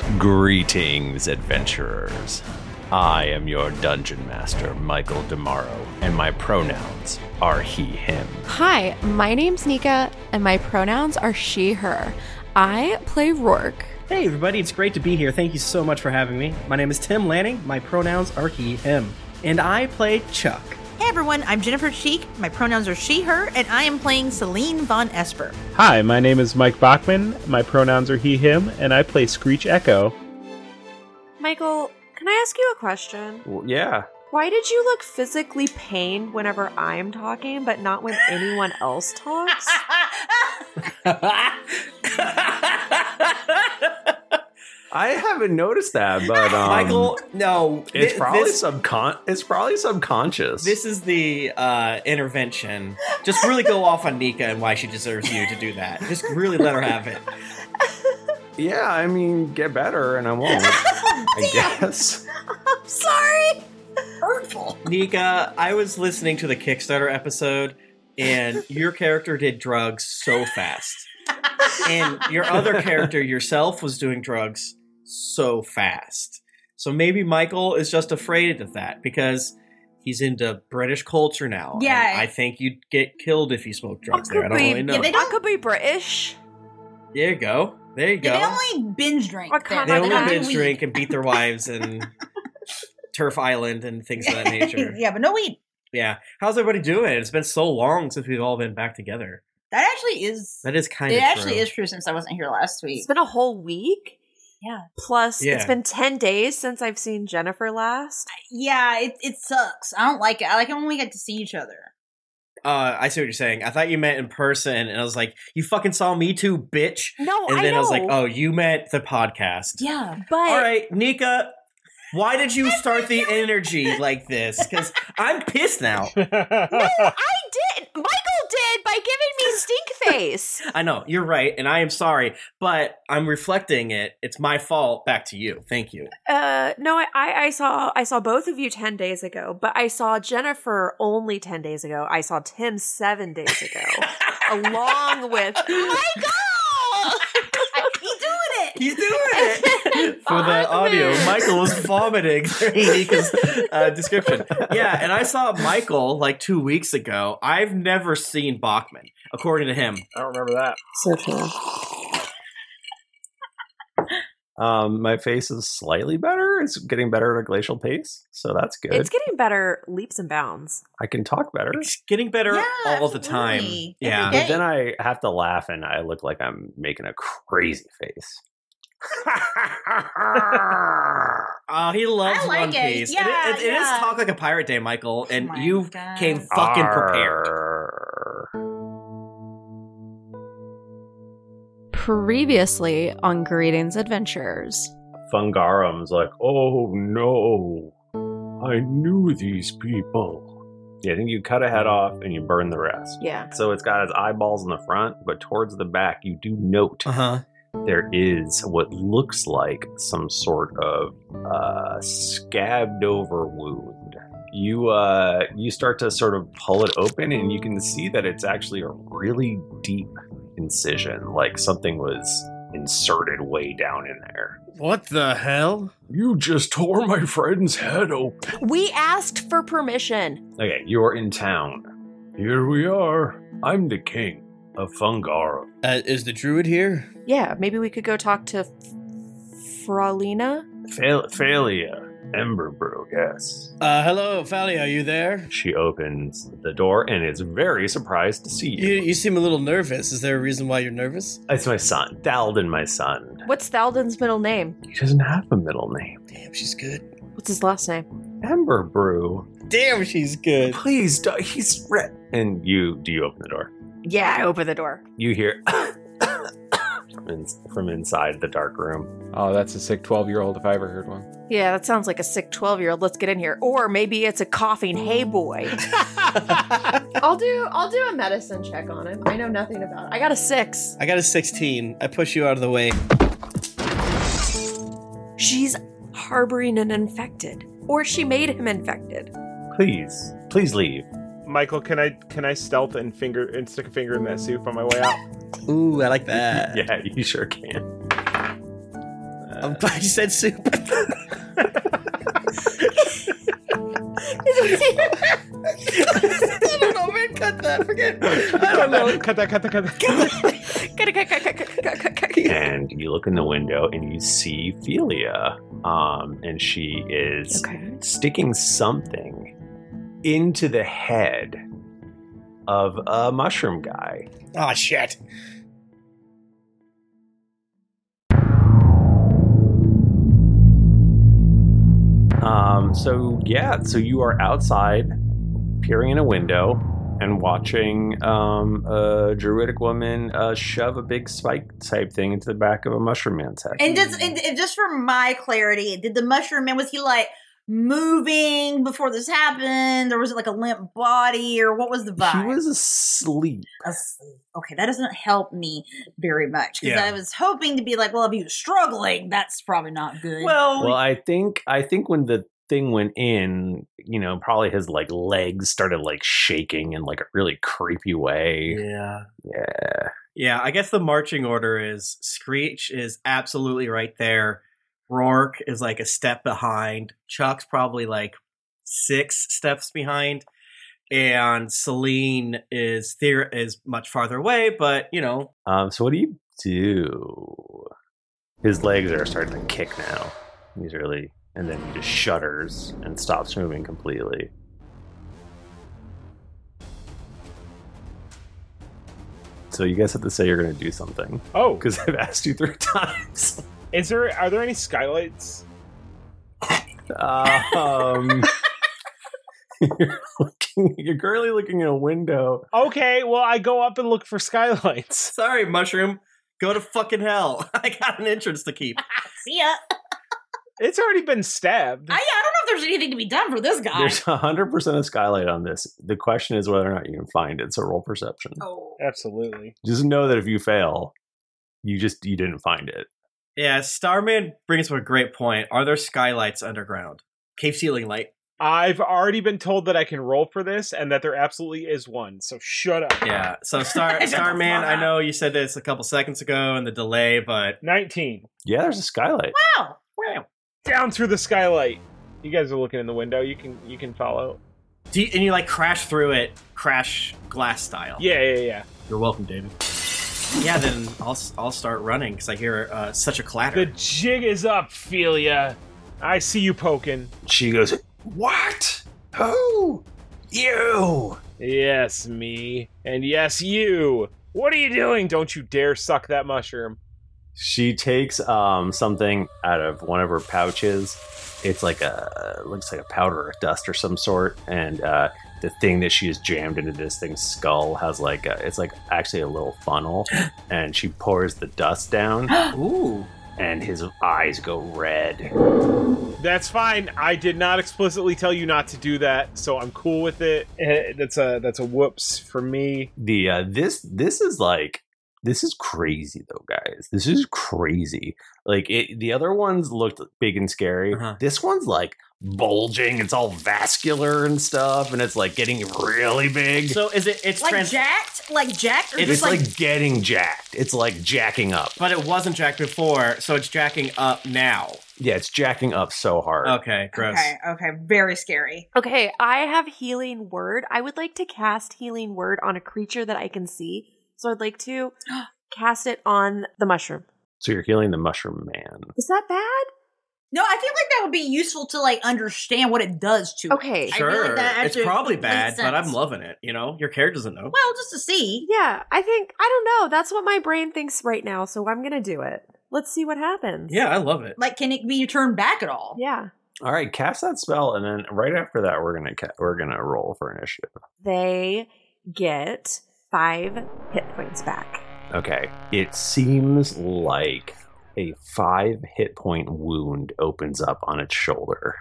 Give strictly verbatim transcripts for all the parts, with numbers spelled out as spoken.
Greetings, adventurers. I am your dungeon master, Michael Demaro, and my pronouns are he, him. Hi, my name's Nika, and my pronouns are she, her. I play Rourke. Hey everybody, it's great to be here. Thank you so much for having me. My name is Tim Lanning, my pronouns are he, him. And I play Chuck. Hey everyone, I'm Jennifer Cheek, my pronouns are she, her, and I am playing Celine Von Esper. Hi, my name is Mike Bachman, my pronouns are he, him, and I play Screech Echo. Michael, can I ask you a question? Well, yeah. Why did you look physically pained whenever I'm talking, but not when anyone else talks? I haven't noticed that, but um, Michael, no. it's thi- probably this, subcon. It's probably subconscious. this is the uh, intervention. Just really go off on Nika and why she deserves you to do that. Just really let her have it. yeah, I mean, get better, and I won't. I guess. I'm sorry! Hurtful. Nika, I was listening to the Kickstarter episode, and your character did drugs so fast. And your other character, yourself, was doing drugs so fast. So maybe Michael is just afraid of that because he's into British culture now. Yeah. And I think you'd get killed if you smoked drugs there. I don't really know. Yeah, they I don't, could be British. There you go. There you go. yeah, they only binge drink. Or there. come They on, only I binge weed. drink and beat their wives and Turf Island and things of that nature. Yeah, but no weed. Yeah. How's everybody doing? It's been so long since we've all been back together. That actually is... That is kind It of actually true. is true since I wasn't here last week. It's been a whole week. Yeah. Plus, Yeah. it's been ten days since I've seen Jennifer last. Yeah, it it sucks. I don't like it. I like it when we get to see each other. Uh, I see what you're saying. I thought you meant in person, and I was like, "You fucking saw me too, bitch." No, And I then know. I was like, "Oh, you meant the podcast." Yeah. but All right, Nika, why did you start the energy like this? Because I'm pissed now. no, I did. Michael did by giving me stink face. I know you're right, and I am sorry, but I'm reflecting it. It's my fault. Back to you. Thank you. Uh, no, I, I, I saw I saw both of you ten days ago, but I saw Jennifer only ten days ago. I saw Tim seven days ago, along with Michael. He's doing it! He's doing it for the audio. Michael was vomiting during Nika's uh, description. Yeah, and I saw Michael like two weeks ago. I've never seen Bachman, according to him. I don't remember that. So true. Um, my face is slightly better. It's getting better at a glacial pace, so that's good. It's getting better leaps and bounds. I can talk better, It's getting better Yeah, all the time. absolutely. Yeah. Every but day. then I have to laugh, and I look like I'm making a crazy face. Oh, he loves I like One it. Piece. Yeah, it, it, it is yeah. Talk Like a Pirate Day, Michael, and Oh my you God. came fucking prepared. Arr. Previously on Greetings Adventures. Fungarum's like, oh no, I knew these people. Yeah, I think you cut a head off and you burn the rest. Yeah. So it's got its eyeballs in the front, but towards the back, you do note Uh-huh. there is what looks like some sort of uh, scabbed over wound. You uh, you start to sort of pull it open, and you can see that it's actually a really deep incision, like something was inserted way down in there. What the hell? You just tore my friend's head open. We asked for permission. Okay, you're in town. Here we are. I'm the king of Fungarum. Uh, is the druid here? Yeah, maybe we could go talk to F- Fralina. Fail- Phalia. Emberbrew, yes. Uh, hello, Fally, are you there? She opens the door and is very surprised to see you. You, you seem a little nervous. Is there a reason why you're nervous? It's my son, Dalden, my son. What's Thalden's middle name? He doesn't have a middle name. Damn, she's good. What's his last name? Emberbrew. Damn, she's good. Please, do- he's red. And you, do you open the door? Yeah, I open the door. You hear from, in- from inside the dark room. Oh, that's a sick twelve-year-old if I ever heard one. Yeah, that sounds like a sick twelve-year-old. Let's get in here. Or maybe it's a coughing hey boy. I'll do I'll do a medicine check on him. I know nothing about it. I got a six. I got a sixteen. I push you out of the way. She's harboring an infected. Or she made him infected. Please, please leave. Michael, can I can I stealth and finger and stick a finger in that soup on my way out? Ooh, I like that. Yeah, you sure can. Um, I said soup. I don't know, man. Cut that. Forget it. I don't know. Cut that, cut that, cut that. Cut, cut, cut, cut, cut, cut, cut, cut. And you look in the window and you see Felia. Um, and she is Okay. sticking something into the head of a mushroom guy. Oh, shit. Um, so yeah, so you are outside, peering in a window and watching um, a druidic woman uh, shove a big spike type thing into the back of a mushroom man's head. And just and, and just for my clarity, did the mushroom man, was he like moving before this happened, or was it like a limp body, or what was the vibe? He was asleep. Asleep. Okay, that doesn't help me very much because Yeah. I was hoping to be like, well, if he was struggling, that's probably not good. Well, Well, I think I think when the thing went in, you know, probably his like legs started like shaking in like a really creepy way. yeah. Yeah. Yeah, I guess the marching order is Screech is absolutely right there. Rourke is like a step behind. Chuck's probably like six steps behind. And Celine is there is much farther away, but you know. Um, so what do you do? His legs are starting to kick now. He's really, and then he just shudders and stops moving completely. So you guys have to say you're going to do something Oh, because I've asked you three times. is there? Are there any skylights? um, you're looking. You're currently looking in a window. Okay, well, I go up and look for skylights. Sorry, Mushroom. Go to fucking hell. I got an entrance to keep. See ya. It's already been stabbed. I, I don't know if there's anything to be done for this guy. There's a hundred percent of skylight on this. The question is whether or not you can find it. So roll perception. Oh. Absolutely. Just know that if you fail, you just you didn't find it. Yeah, Starman brings up a great point. Are there skylights underground? Cave ceiling light. I've already been told that I can roll for this and that there absolutely is one. So shut up. Yeah. So Star Shut the Starman, fuck I up. know you said this a couple seconds ago and the delay, but nineteen. Yeah, there's a skylight. Wow. wow. Down through the skylight. You guys are looking in the window. You can you can follow. Do you, and you like crash through it, crash glass style. Yeah, yeah, yeah. You're welcome, David. Yeah, then I'll I'll start running because I hear uh, such a clatter. The jig is up, Felia. I see you poking. She goes, "What? Who? You?" Yes, me. And yes, you. What are you doing? Don't you dare suck that mushroom. She takes um something out of one of her pouches. It's like a looks like a powder or dust or some sort, and uh, the thing that she has jammed into this thing's skull has like a, it's like actually a little funnel, and she pours the dust down, Ooh. and his eyes go red. That's fine. I did not explicitly tell you not to do that, so I'm cool with it. Eh, That's a that's a whoops for me. The uh, this this is like this is crazy though, guys. This is crazy. Like it, the other ones looked big and scary. Uh-huh. This one's like bulging. It's all vascular and stuff, and it's like getting really big. So is it? It's Like trans- jacked? Like jacked? Or It's it's just like, like, getting jacked. It's like jacking up. but it wasn't jacked before, so it's jacking up now. Yeah, it's jacking up so hard. Okay, gross. okay, okay, very scary. Okay, I have healing word. I would like to cast healing word on a creature that I can see. So I'd like to cast it on the mushroom. So you're healing the mushroom man. Is that bad? No, I feel like that would be useful to like understand what it does to it. Okay. I feel Sure, like that it's actually probably makes bad, but I'm sense. loving it. You know, your character doesn't know. Well, just to see. Yeah, I think, I don't know. That's what my brain thinks right now, so I'm going to do it. Let's see what happens. Yeah, I love it. Like, can it be turned back at all? Yeah. All right, cast that spell, and then right after that, we're gonna ca- we're gonna roll for initiative. They get five hit points back. Okay, it seems like a five hit point wound opens up on its shoulder.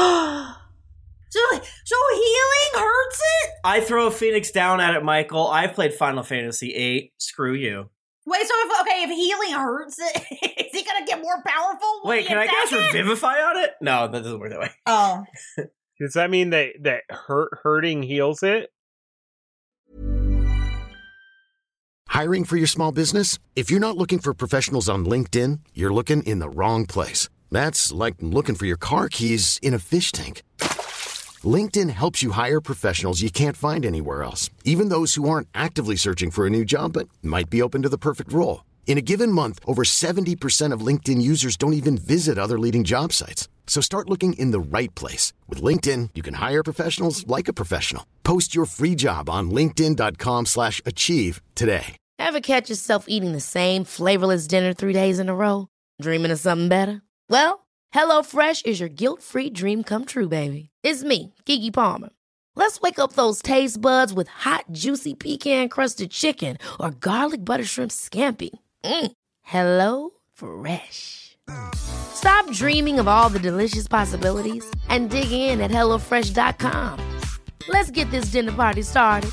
So, so healing hurts it? I throw a phoenix down at it, Michael. I've played Final Fantasy eight. Screw you. Wait, so if okay, if healing hurts it, is he gonna get more powerful? when Wait, he can I attacks cast it? Revivify on it? No, that doesn't work that way. Oh, Does that mean that that hurt hurting heals it? Hiring for your small business? If you're not looking for professionals on LinkedIn, you're looking in the wrong place. That's like looking for your car keys in a fish tank. LinkedIn helps you hire professionals you can't find anywhere else, even those who aren't actively searching for a new job but might be open to the perfect role. In a given month, over seventy percent of LinkedIn users don't even visit other leading job sites. So start looking in the right place. With LinkedIn, you can hire professionals like a professional. Post your free job on linkedin.com slash achieve today. Ever catch yourself eating the same flavorless dinner three days in a row? Dreaming of something better? Well, HelloFresh is your guilt-free dream come true, baby. It's me, Keke Palmer. Let's wake up those taste buds with hot, juicy pecan-crusted chicken or garlic butter shrimp scampi. Mm. Hello Fresh. Stop dreaming of all the delicious possibilities and dig in at hello fresh dot com. Let's get this dinner party started.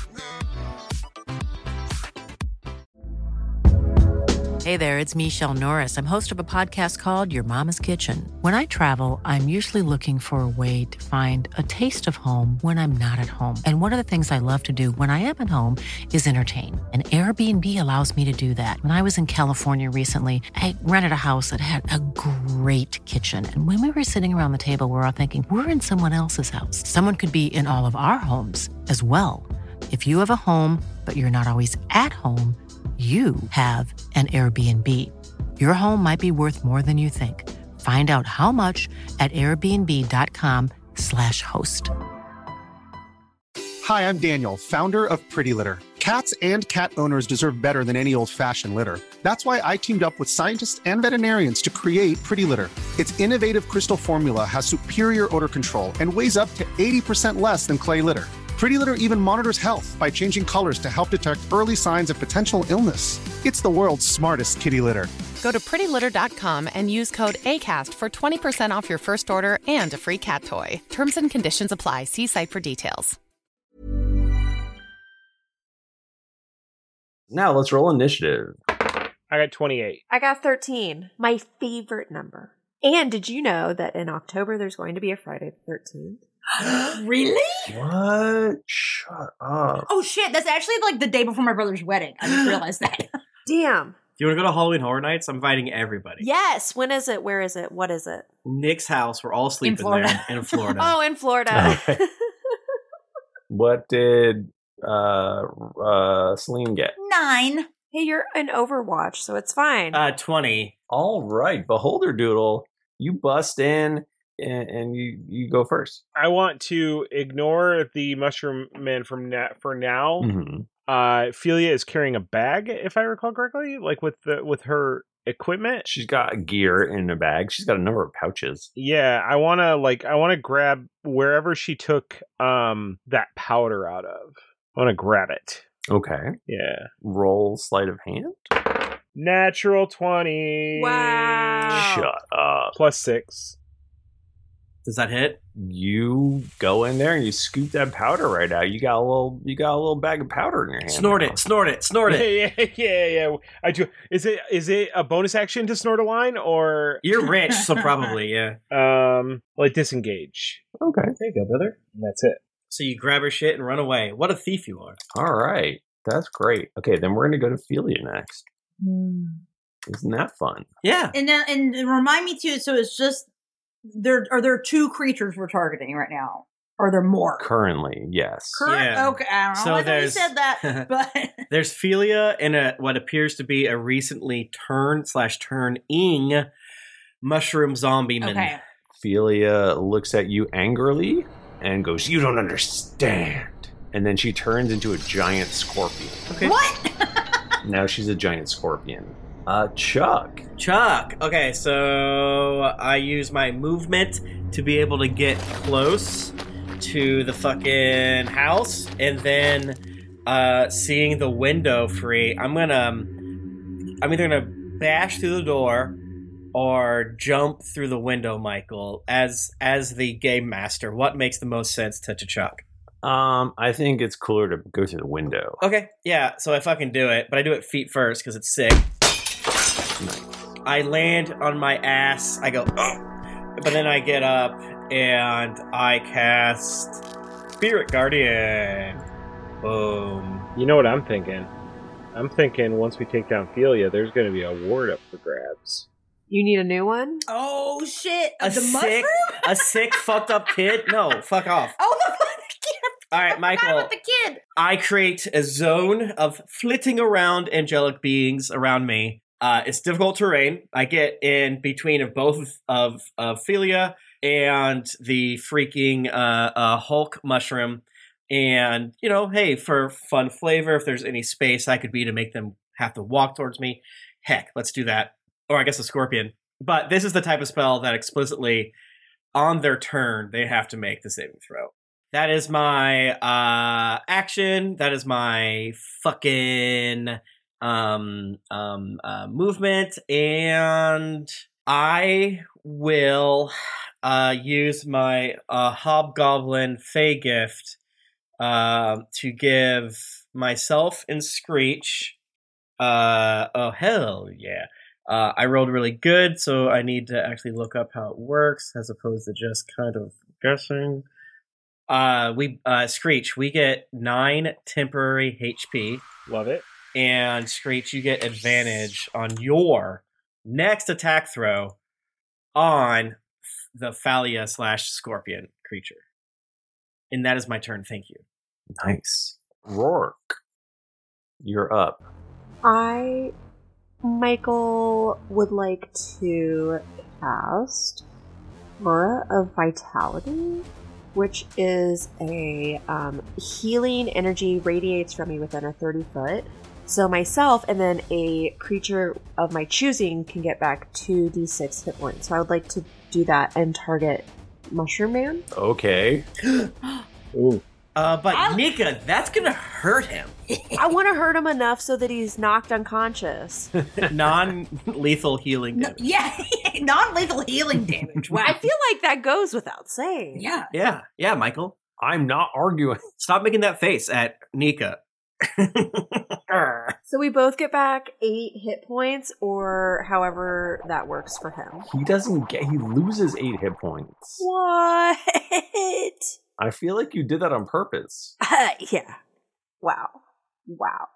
Hey there, it's Michelle Norris. I'm host of a podcast called Your Mama's Kitchen. When I travel, I'm usually looking for a way to find a taste of home when I'm not at home. And one of the things I love to do when I am at home is entertain. And Airbnb allows me to do that. When I was in California recently, I rented a house that had a great kitchen. And when we were sitting around the table, we were all thinking, we're in someone else's house. Someone could be in all of our homes as well. If you have a home, but you're not always at home, you have an Airbnb. Your home might be worth more than you think. Find out how much at airbnb.com slash host. Hi, I'm Daniel, founder of Pretty Litter. Cats and cat owners deserve better than any old-fashioned litter. That's why I teamed up with scientists and veterinarians to create Pretty Litter. Its innovative crystal formula has superior odor control and weighs up to eighty percent less than clay litter. Pretty Litter even monitors health by changing colors to help detect early signs of potential illness. It's the world's smartest kitty litter. Go to pretty litter dot com and use code ACAST for twenty percent off your first order and a free cat toy. Terms and conditions apply. See site for details. Now let's roll initiative. I got twenty-eight. I got thirteen. My favorite number. And did you know that in October there's going to be a Friday the thirteenth? Really? What? Shut up. Oh shit, that's actually like the day before my brother's wedding. I just realized that. Damn. Do you want to go to Halloween Horror Nights? I'm inviting everybody. Yes. When is it? Where is it? What is it? Nick's house. We're all sleeping Florida. there in Florida. Oh, in Florida. Okay. What did uh, uh, Celine get? Nine. Hey, you're in Overwatch, so it's fine. Uh, twenty. All right, Beholder Doodle, you bust in and, and you, you go first. I want to ignore the Mushroom Man from na- for now. Mm-hmm. Uh, Ophelia is carrying a bag, if I recall correctly, like with the with her equipment. She's got gear in a bag. She's got a number of pouches. Yeah, I want to like I want to grab wherever she took um that powder out of. I want to grab it. Okay. Yeah. Roll sleight of hand. Natural twenty. Wow. Shut up. Plus six. Does that hit? You go in there and you scoop that powder right out. You got a little. You got a little bag of powder in your hand. Snort now. it. Snort it. Snort it. Yeah, yeah, yeah, yeah. I do. Is it is it a bonus action to snort a line or You're rich, so probably, yeah. um like disengage? Okay. There you go, brother. And that's it. So you grab her shit and run away. What a thief you are. All right. That's great. Okay, then we're gonna go to Ophelia next. Isn't that fun? Yeah. And then, and remind me too. So it's just there. Are there two creatures we're targeting right now? Or are there more? Currently, yes. Current? Yeah. Okay, I don't know So why I thought you there's- said that, but There's Philia and a what appears to be a recently turned slash turning mushroom zombie man. okay. Ophelia looks at you angrily and goes, "You don't understand." And then she turns into a giant scorpion. Okay. What? Now she's a giant scorpion. Uh, Chuck. Chuck. Okay, so I use my movement to be able to get close to the fucking house, and then uh, seeing the window free, I'm gonna, um, I'm either gonna bash through the door or jump through the window. Michael, as as the game master, what makes the most sense to, to Chuck? Um, I think it's cooler to go through the window. Okay, yeah, so I fucking do it, but I do it feet first because it's sick. I land on my ass, I go, oh, but then I get up and I cast Spirit Guardian. Boom. You know what I'm thinking? I'm thinking once we take down Felia, there's going to be a ward up for grabs. You need a new one? Oh shit! A the sick, mushroom? a sick, fucked up kid? No, fuck off. Oh, the fucking kid! All right, I Michael. forgot about the kid. I create a zone of flitting around angelic beings around me. Uh, it's difficult terrain. I get in between of both of of Felia and the freaking uh, uh, Hulk mushroom. And, you know, hey, for fun flavor, if there's any space I could be to make them have to walk towards me, heck, let's do that. Or I guess a scorpion. But this is the type of spell that explicitly, on their turn, they have to make the saving throw. That is my uh, action. That is my fucking um, um, uh, movement. And I will uh, use my uh, Hobgoblin Fey gift uh, to give myself and Screech. Uh, oh, hell yeah. Uh, I rolled really good, so I need to actually look up how it works as opposed to just kind of guessing. Uh, we uh, Screech, we get nine temporary H P. Love it. And Screech, you get advantage on your next attack throw on the Phalia slash Scorpion creature. And that is my turn. Thank you. Nice. Rourke, you're up. I, Michael, would like to cast Aura of Vitality, which is a um, healing energy radiates from me within a thirty foot. So myself and then a creature of my choosing can get back two d six hit points. So I would like to do that and target Mushroom Man. Okay. Ooh. Uh, but I'll- Nika, that's gonna hurt him. I want to hurt him enough so that he's knocked unconscious. Non-lethal healing No, damage. yeah, non-lethal healing damage. Wow. I feel like that goes without saying. yeah. Yeah, yeah, Michael. I'm not arguing. Stop making that face at Nika. So we both get back eight hit points, or however that works for him. He doesn't get, he loses eight hit points. What? I feel like you did that on purpose. Yeah. Wow. Wow.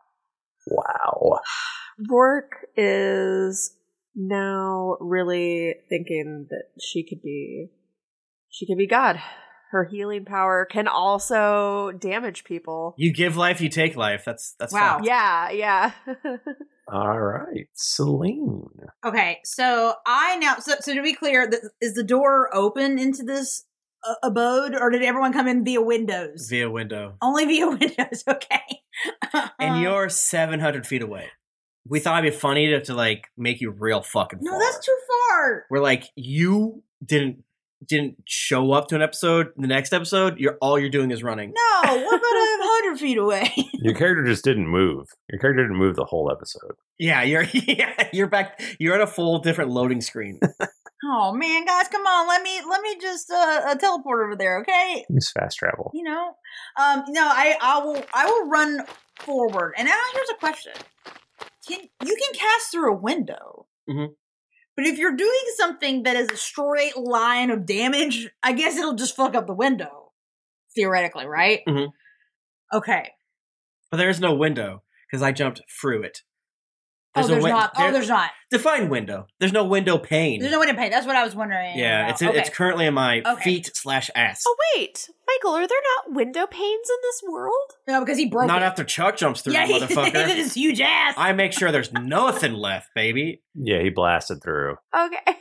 Wow. Rourke is now really thinking that she could be, she could be God. Her healing power can also damage people. You give life, you take life. That's that's Wow. fact. Yeah, yeah. All right. Celine. Okay, so I now. So, so to be clear, th- is the door open into this uh, abode, or did everyone come in via windows? Via window. Only via windows. Okay. And you're seven hundred feet away. We thought it'd be funny to, to like make you real fucking no, far. that's too far. We're like, you didn't didn't show up to an episode. The next episode, you're all you're doing is running. No, what about a hundred feet away? Your character just didn't move. Your character didn't move the whole episode. Yeah, you're yeah, you're back. You're at a full different loading screen. Oh man, guys, come on. Let me let me just uh, uh teleport over there, okay? Use fast travel. You know, um, no, I I will I will run forward. And now here's a question: Can you can cast through a window? Mhm. But if you're doing something that is a straight line of damage, I guess it'll just fuck up the window, theoretically, right? Mhm. Okay. But there's no window because I jumped through it. Oh, a there's win- not. Oh, there- there's not. Define window. There's no window pane. There's no way to pay. That's what I was wondering. yeah, about. it's okay. it's currently in my Okay. feet slash ass. Oh, wait. Michael, are there not window panes in this world? No, because he broke Not it. after Chuck jumps through, yeah, the he motherfucker. did his huge ass. I make sure there's nothing left, baby. Yeah, he blasted through. Okay.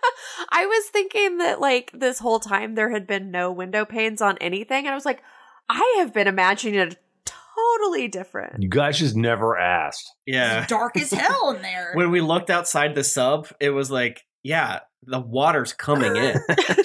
I was thinking that, like, this whole time there had been no window panes on anything. And I was like, I have been imagining it totally different. You guys just never asked. Yeah. It's dark as hell in there. When we looked outside the sub, it was like, yeah, the water's coming in.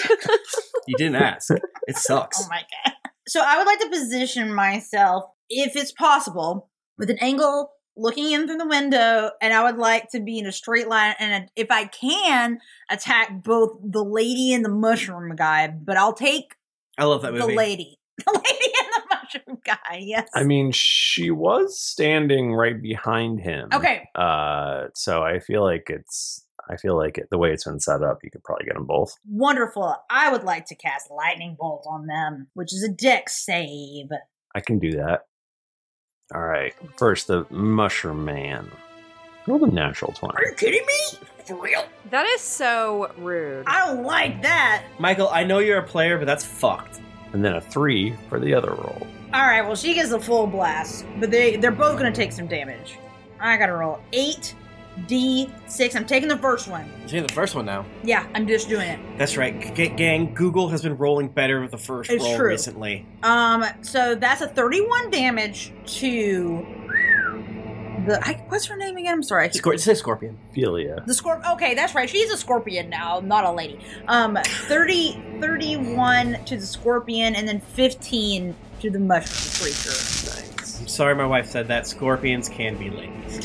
You didn't ask. It sucks. Oh my god. So I would like to position myself, if it's possible, with an angle looking in through the window, and I would like to be in a straight line, and if I can, attack both the lady and the mushroom guy, but I'll take I love that the movie. lady. The lady and the mushroom guy, yes. I mean, she was standing right behind him. Okay. Uh, so I feel like it's. I feel like it, the way it's been set up, you could probably get them both. Wonderful. I would like to cast Lightning Bolt on them, which is a dex save. I can do that. All right. First, the Mushroom Man. Roll the natural twenty. Are you kidding me? For real? That is so rude. I don't like that. Michael, I know you're a player, but that's fucked. And then a three for the other roll. All right, well, she gets the full blast, but they, they're both going to take some damage. I got to roll eight d six. I'm taking the first one. You're taking the first one now. Yeah, I'm just doing it. That's right. G- gang, Google has been rolling better with the first It's roll true. recently. Um, so that's a thirty-one damage to the... I, what's her name again? I'm sorry. I keep- Scor- it says Scorpion. Philia. The scorp. Okay, that's right. She's a scorpion now, not a lady. Um, thirty, thirty-one to the scorpion, and then fifteen to the mushroom creature. I'm sorry my wife said that. Scorpions can be ladies.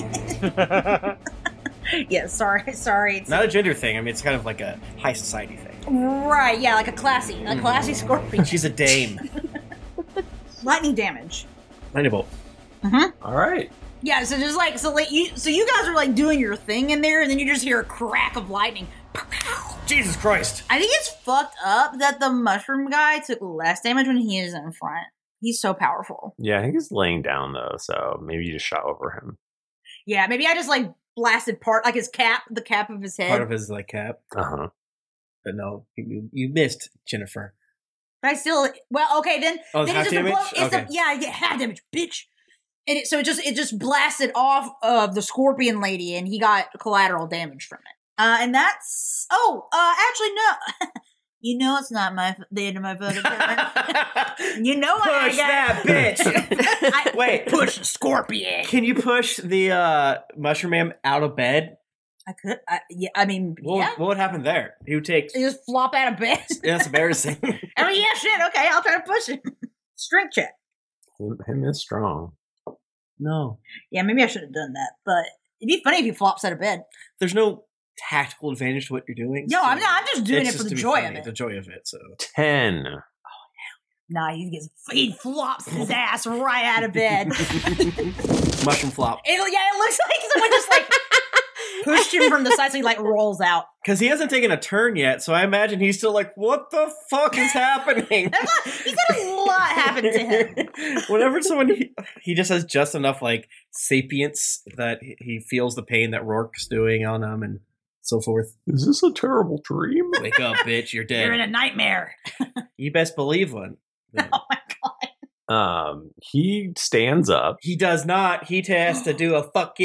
Yeah, sorry, sorry. Not a gender thing. I mean, it's kind of like a high society thing. Right, yeah, like a classy, a classy scorpion. She's a dame. Lightning damage. Lightning bolt. Mm-hmm. All right. Yeah, so just like so, like you, so you guys are like doing your thing in there, and then you just hear a crack of lightning. Jesus Christ! I think it's fucked up that the mushroom guy took less damage when he is in front. He's so powerful. Yeah, I think he's laying down, though, so maybe you just shot over him. Yeah, maybe I just like blasted part, like his cap, the cap of his head. Part of his like cap. Uh-huh. But no, you, you missed, Jennifer. But I still, well, okay, then. Oh, it's then half just a damage? blow- it's Okay. a, yeah, I get half damage, bitch. And it, so it just it just blasted off of the scorpion lady, and he got collateral damage from it. Uh, and that's oh, uh, actually no, you know it's not my the end of my voting turn. You know I Push got that bitch! I, Wait. push the scorpion. Can you push the uh, Mushroom Man out of bed? I could, I, yeah, I mean, What, yeah, would, what would happen there? He would take... you just flop out of bed. That's embarrassing. I mean, yeah, shit. Okay, I'll try to push him. Strength check. Him, him is strong. No. Yeah, maybe I should have done that, but it'd be funny if he flops out of bed. There's no tactical advantage to what you're doing. No, so I'm not. I'm just doing it's it for just the to be joy funny, of it. The joy of it, so... Ten. Nah, he gets he flops his ass right out of bed. Mushroom flop. It, yeah, it looks like someone just like pushed him from the side, so he like rolls out. Because he hasn't taken a turn yet, so I imagine he's still like, what the fuck is happening? There's not, he's had a lot happen to him. Whenever someone, he, he just has just enough like sapience that he- he feels the pain that Rourke's doing on him and so forth. Is this a terrible dream? Wake up, bitch, you're dead. You're in a nightmare. You best believe one. Oh my god. Um, he stands up. He does not. He has to do a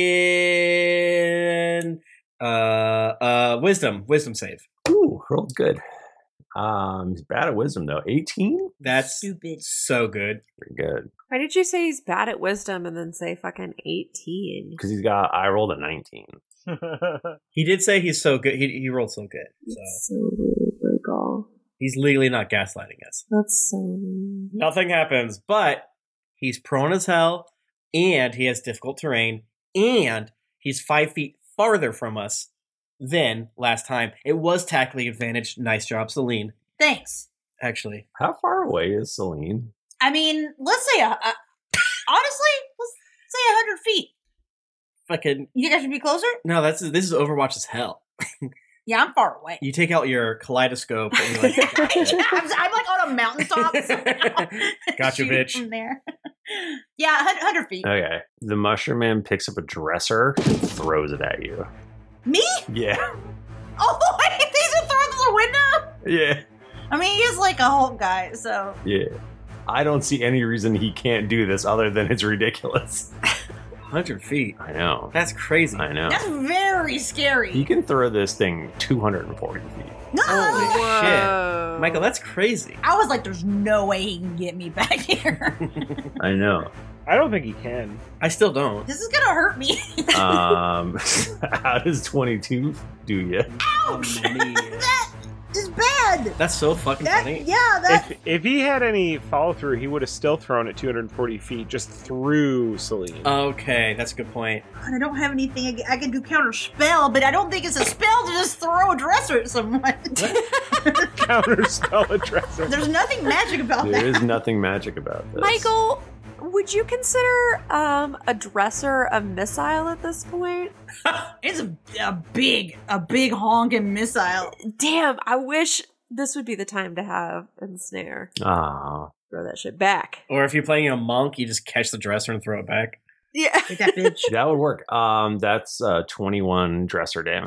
fucking uh uh wisdom wisdom save. Ooh, rolled good. Um, he's bad at wisdom though. eighteen. That's Stupid. so good. Pretty good Why did you say he's bad at wisdom and then say fucking eighteen? because he's got. I rolled a nineteen. He did say he's so good. He he rolled so good. So So rude, Michael. he's legally not gaslighting us. That's so rude. Nothing happens, but he's prone as hell, and he has difficult terrain, and he's five feet farther from us than last time. It was tactically advantaged. Nice job, Celine. Thanks. Actually, How far away is Celine? I mean, let's say a, a honestly, let's say a hundred feet. fucking You think I should be closer? no. That's this is Overwatch as hell. Yeah, I'm far away. You take out your kaleidoscope and you're like, Yeah, I'm, I'm like on a mountaintop. somehow. Gotcha, Shoot bitch. From there. Yeah, one hundred feet. Okay. The Mushroom Man picks up a dresser and throws it at you. Me? Yeah. Oh, wait, these are thrown through the window? Yeah. I mean, he is like a Hulk guy, so. Yeah. I don't see any reason he can't do this other than it's ridiculous. one hundred feet. I know. That's crazy. I know. That's very scary. He can throw this thing two hundred forty feet. No! Holy Whoa. shit, Michael, that's crazy. I was like, there's no way he can get me back here. I know. I don't think he can. I still don't. This is gonna hurt me. Um, how does twenty-two do you? Ouch! Oh, man. That is bad. That's so fucking That, funny. yeah, that. If if he had any follow through, he would have still thrown it two hundred forty feet just through Celine. Okay, that's a good point. I don't have anything. I can, I can do counter spell, but I don't think it's a spell to just throw a dresser at someone. Counter spell a dresser. There's nothing magic about There that. is nothing magic about this. Michael, would you consider um, a dresser a missile at this point? It's a, a big, a big honking missile. Damn, I wish this would be the time to have ensnare. Ah. throw that shit back. Or if you're playing a monk, you just catch the dresser and throw it back. Yeah. Take that bitch. That would work. Um, that's uh, twenty-one dresser damage.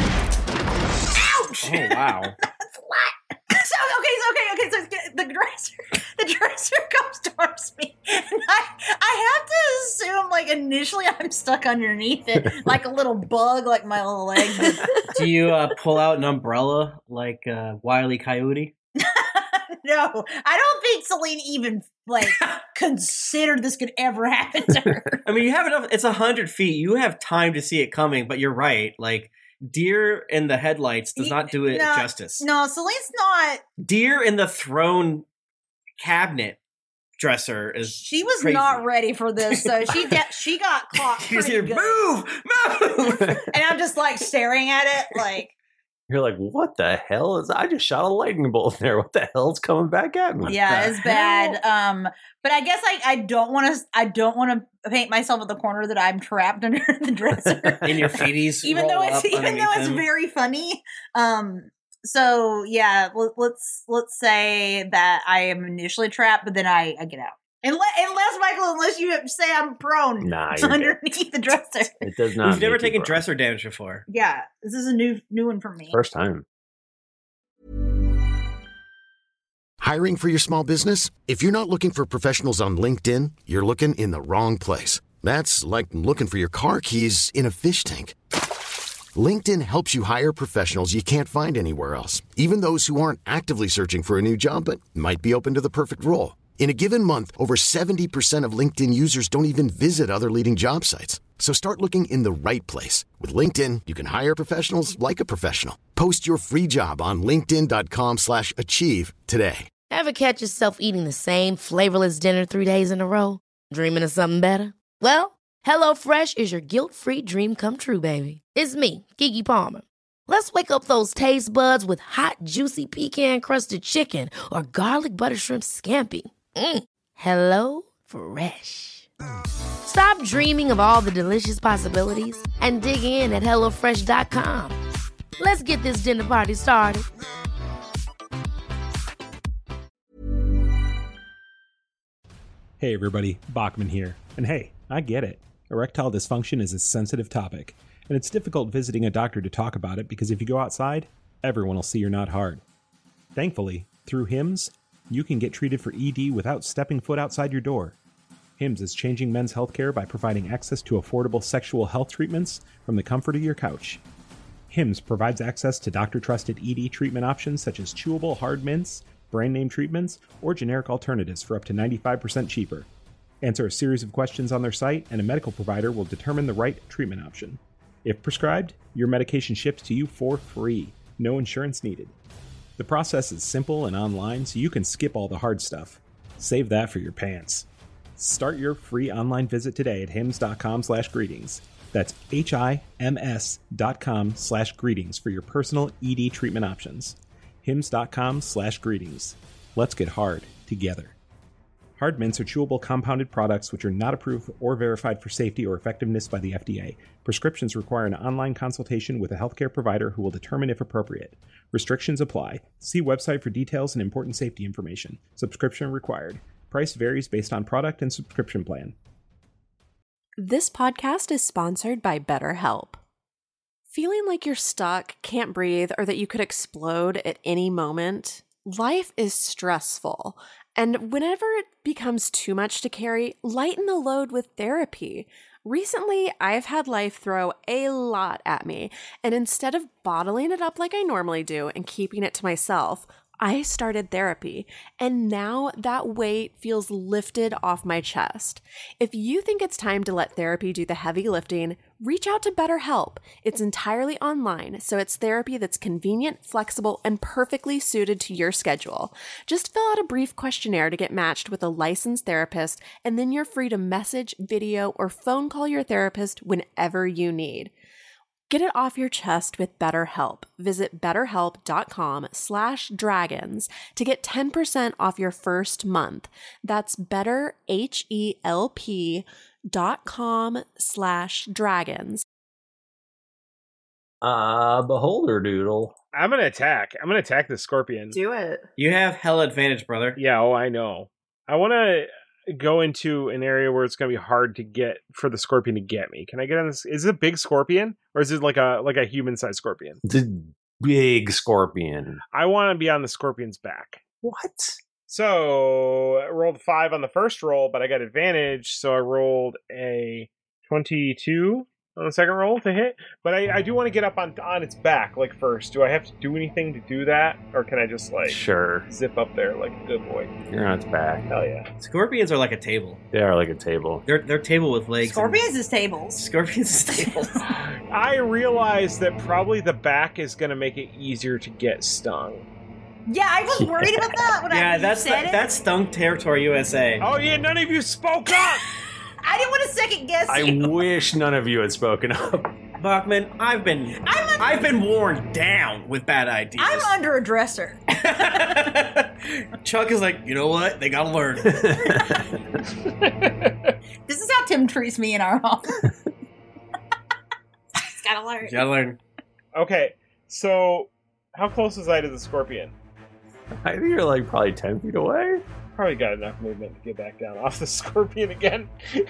Ouch! Oh, wow. So okay, so okay, okay. So the dresser, the dresser comes towards me, and I, I have to assume, like initially, I'm stuck underneath it, like a little bug, like my little leg. Do you uh, pull out an umbrella like uh, Wile E. Coyote? No, I don't think Celine even like considered this could ever happen to her. I mean, you have enough. It's a hundred feet. You have time to see it coming. But you're right. Like deer in the headlights does not do it no, justice. No, Celine's not. Deer in the throne cabinet dresser is. She was crazy. not ready for this, so she de- she got caught. She was pretty here. good. Move, move. And I'm just like staring at it, like. You're like, what the hell is? I just shot a lightning bolt there. What the hell's coming back at me? Yeah, it's bad. Um, but I guess I, I don't want to I don't want to paint myself in the corner that I'm trapped under the dresser. In your feeties, even though it's even though it's him. very funny. Um, so yeah, let, let's let's say that I am initially trapped, but then I, I get out. Unless, unless Michael, unless you say I'm prone Nah, you're underneath the dresser. It does not. We've never make you taken grow. dresser damage before. Yeah, this is a new new one for me. First time. Hiring for your small business? If you're not looking for professionals on LinkedIn, you're looking in the wrong place. That's like looking for your car keys in a fish tank. LinkedIn helps you hire professionals you can't find anywhere else, even those who aren't actively searching for a new job but might be open to the perfect role. In a given month, over seventy percent of LinkedIn users don't even visit other leading job sites. So start looking in the right place. With LinkedIn, you can hire professionals like a professional. Post your free job on linkedin.com slash achieve today. Ever catch yourself eating the same flavorless dinner three days in a row? Dreaming of something better? Well, HelloFresh is your guilt-free dream come true, baby. It's me, Keke Palmer. Let's wake up those taste buds with hot, juicy pecan-crusted chicken or garlic butter shrimp scampi. Mm. Hello Fresh. Stop dreaming of all the delicious possibilities and dig in at hello fresh dot com. Let's get this dinner party started. Hey everybody, Bachman here. And hey, I get it. Erectile dysfunction is a sensitive topic, and it's difficult visiting a doctor to talk about it because if you go outside, everyone will see you're not hard. Thankfully, through Hims, you can get treated for E D without stepping foot outside your door. Hims is changing men's healthcare by providing access to affordable sexual health treatments from the comfort of your couch. Hims provides access to doctor-trusted E D treatment options such as chewable hard mints, brand name treatments, or generic alternatives for up to ninety-five percent cheaper. Answer a series of questions on their site, and a medical provider will determine the right treatment option. If prescribed, your medication ships to you for free, no insurance needed. The process is simple and online, so you can skip all the hard stuff. Save that for your pants. Start your free online visit today at hims.com slash greetings. That's H-I-M-S dot com slash greetings for your personal E D treatment options. Hims.com slash greetings. Let's get hard together. Hard mints are chewable compounded products which are not approved or verified for safety or effectiveness by the F D A. Prescriptions require an online consultation with a healthcare provider who will determine if appropriate. Restrictions apply. See website for details and important safety information. Subscription required. Price varies based on product and subscription plan. This podcast is sponsored by BetterHelp. Feeling like you're stuck, can't breathe, or that you could explode at any moment? Life is stressful. And whenever it becomes too much to carry, lighten the load with therapy. Recently, I've had life throw a lot at me, and instead of bottling it up like I normally do and keeping it to myself, I started therapy, and now that weight feels lifted off my chest. If you think it's time to let therapy do the heavy lifting, reach out to BetterHelp. It's entirely online, so it's therapy that's convenient, flexible, and perfectly suited to your schedule. Just fill out a brief questionnaire to get matched with a licensed therapist, and then you're free to message, video, or phone call your therapist whenever you need. Get it off your chest with BetterHelp. Visit betterhelp.com slash dragons to get ten percent off your first month. That's betterhelp.com slash dragons. Uh, Beholder Doodle. I'm gonna attack. I'm gonna attack the scorpion. Do it. You have hell advantage, brother. Yeah, oh, I know. I want to go into an area where it's going to be hard to get for the scorpion to get me. Can I get on this? Is it a big scorpion or is it like a like a human sized scorpion? It's a big scorpion. I want to be on the scorpion's back. What? So I rolled five on the first roll, but I got advantage, so I rolled a twenty-two on the second roll to hit. But I, I do want to get up on on its back, like first. Do I have to do anything to do that, or can I just like Sure. zip up there like a good boy? You're on its back. Hell yeah! Scorpions are like a table. They are like a table. They're they're table with legs. Scorpions is tables. Scorpions is tables. I realize that probably the back is going to make it easier to get stung. Yeah, I was worried about that when yeah, I that's said the, it. that's Stunk Territory U S A. Oh yeah, none of you spoke up. I didn't want to second guess I you. wish none of you had spoken up. Bachman, I've been I'm under, I've been worn down with bad ideas. I'm under a dresser. Chuck is like, you know what? They gotta learn. This is how Tim treats me in our home. He's gotta learn. You gotta learn. Okay, so how close was I to the scorpion? I think you're like probably ten feet away. Probably got enough movement to get back down off the scorpion again.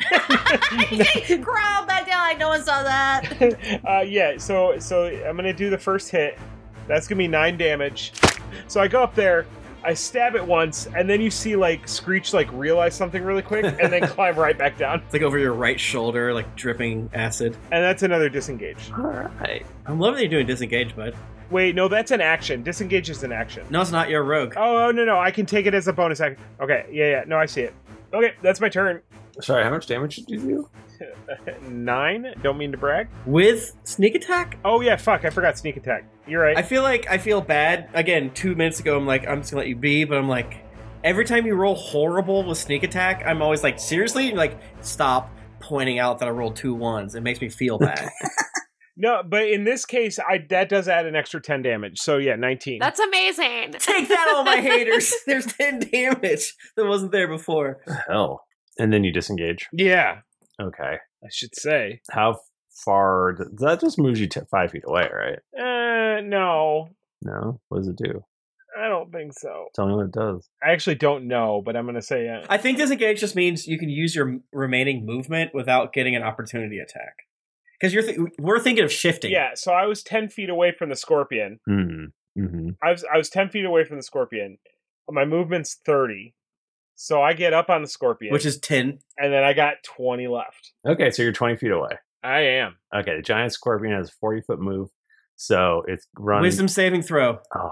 Crawl back down like no one saw that. uh, yeah, so so I'm gonna do the first hit. That's gonna be nine damage. So I go up there, I stab it once, and then you see like Screech like realize something really quick, and then climb right back down. It's like over your right shoulder, like dripping acid. And that's another disengage. All right. I'm loving that you're doing disengage, bud. Wait, no, that's an action. Disengage is an action. No, it's not. You're a rogue. Oh, oh no, no, I can take it as a bonus action. Okay, yeah, yeah, no, I see it. Okay, that's my turn. Sorry, how much damage did you do? Nine. Don't mean to brag. With sneak attack? Oh yeah, fuck, I forgot sneak attack. You're right. I feel like I feel bad. Again, two minutes ago, I'm like, I'm just gonna let you be, but I'm like, every time you roll horrible with sneak attack, I'm always like, seriously? You're like, stop pointing out that I rolled two ones. It makes me feel bad. No, but in this case, I that does add an extra ten damage. So yeah, nineteen. That's amazing. Take that, all my haters. There's ten damage that wasn't there before. Hell. And then you disengage. Yeah, Okay. I should say. How far? Does, that just moves you t- five feet away, right? Uh, no, No. What does it do? I don't think so. Tell me what it does. I actually don't know, but I'm gonna say uh, I think disengage just means you can use your remaining movement without getting an opportunity attack. Because you're th- we're thinking of shifting. yeah. So I was ten feet away from the scorpion. Hmm. Mm-hmm. I was I was ten feet away from the scorpion. My movement's thirty, so I get up on the scorpion, Which is ten. and then I got twenty left. Okay, so you're twenty feet away. I am. Okay, the giant scorpion has a forty foot move, so it's running. Wisdom saving throw. Oh,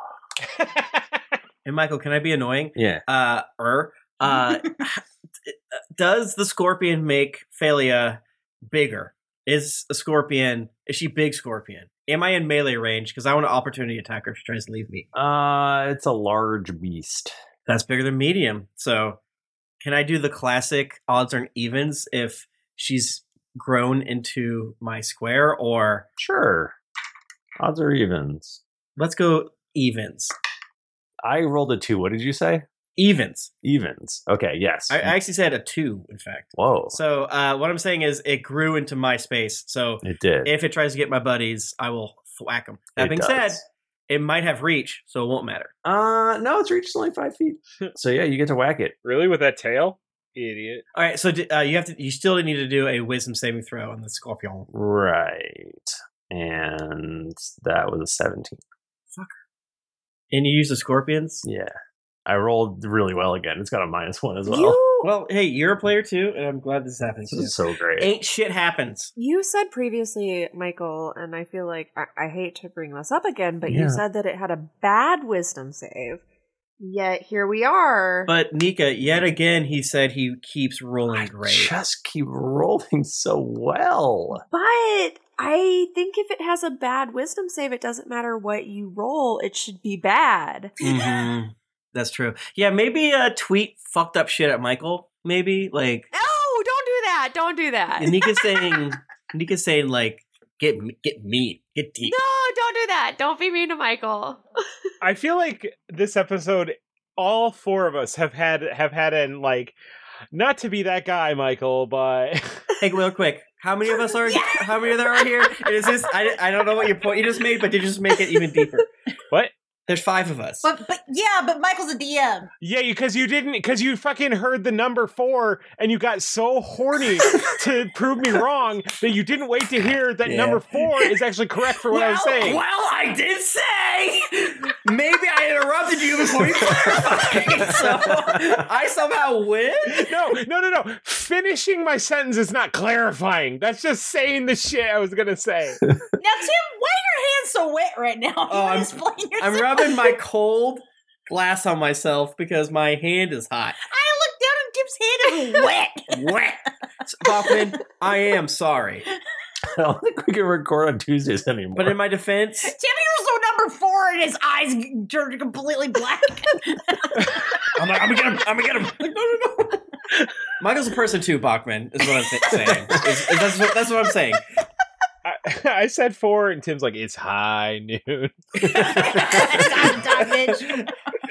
And Michael, can I be annoying? yeah. Uh, er, uh, does the scorpion make Phalia bigger? Is a scorpion, is she big scorpion? Am I in melee range? Because I want to opportunity attack her if she tries to leave me. Uh, it's a large beast. That's bigger than medium. So can I do the classic odds or evens if she's grown into my square? Or Sure. Odds or evens? let's go evens. I rolled a two. What did you say? Evens. Evens. Okay, yes. I, I actually said a two, in fact. Whoa. So uh, what I'm saying is it grew into my space. So It did. if it tries to get my buddies, I will thwack them. That It being does. said, it might have reach, so it won't matter. Uh, no, its reach is only five feet. So yeah, you get to whack it. Really, with that tail, idiot. All right, so uh, you have to. You still need to do a wisdom saving throw on the scorpion. Right. And that was a seventeen. And you use the scorpions. Yeah. I rolled really well again. It's got a minus one as well. You, Well, hey, you're a player too, and I'm glad this is happening. This to is you. so great. Ain't shit happens. You said previously, Michael, and I feel like I, I hate to bring this up again, but Yeah. you said that it had a bad wisdom save. Yet here we are. But Nika, yet again, he said he keeps rolling I great. just keep rolling so well. But I think if it has a bad wisdom save, it doesn't matter what you roll, it should be bad. Mm-hmm. That's true. Yeah, maybe a tweet fucked up shit at Michael. Maybe like no, don't do that. Don't do that. and Nika's saying, Nika's saying like get get meat, get deep. No, don't do that. Don't be mean to Michael. I feel like this episode, all four of us have had have had an like, not to be that guy, Michael, but Hey, real quick, how many of us are? How many there are here? And is this? I, I don't know what your point you just made, but did you just make it even deeper? what? There's five of us. But but yeah, but Michael's a D M. Yeah, because you didn't, because you fucking heard the number four and you got so horny to prove me wrong that you didn't wait to hear that Yeah. number four is actually correct for what I was saying. Well, I did say maybe I interrupted you before you clarified. So I somehow win. No, no, no, no. Finishing my sentence is not clarifying. That's just saying the shit I was gonna say. Now, Tim, why are your hands so wet right now? You Oh, wanna I'm- explain yourself? I'm rubbing my cold glass on myself because my hand is hot. I looked down and Tim's hand is wet. Wet. So, Bachman, I am sorry. I don't think we can record on Tuesdays anymore. But in my defense, Tim, you're so number four, and his eyes turned completely black. I'm like, I'm gonna get him. I'm gonna get him. Like, no, no, no. Michael's a person too, Bachman, is what I'm th- saying. Is, is that's, what, that's what I'm saying. I, I said four, and Tim's like, it's high noon. Stop, stop, bitch.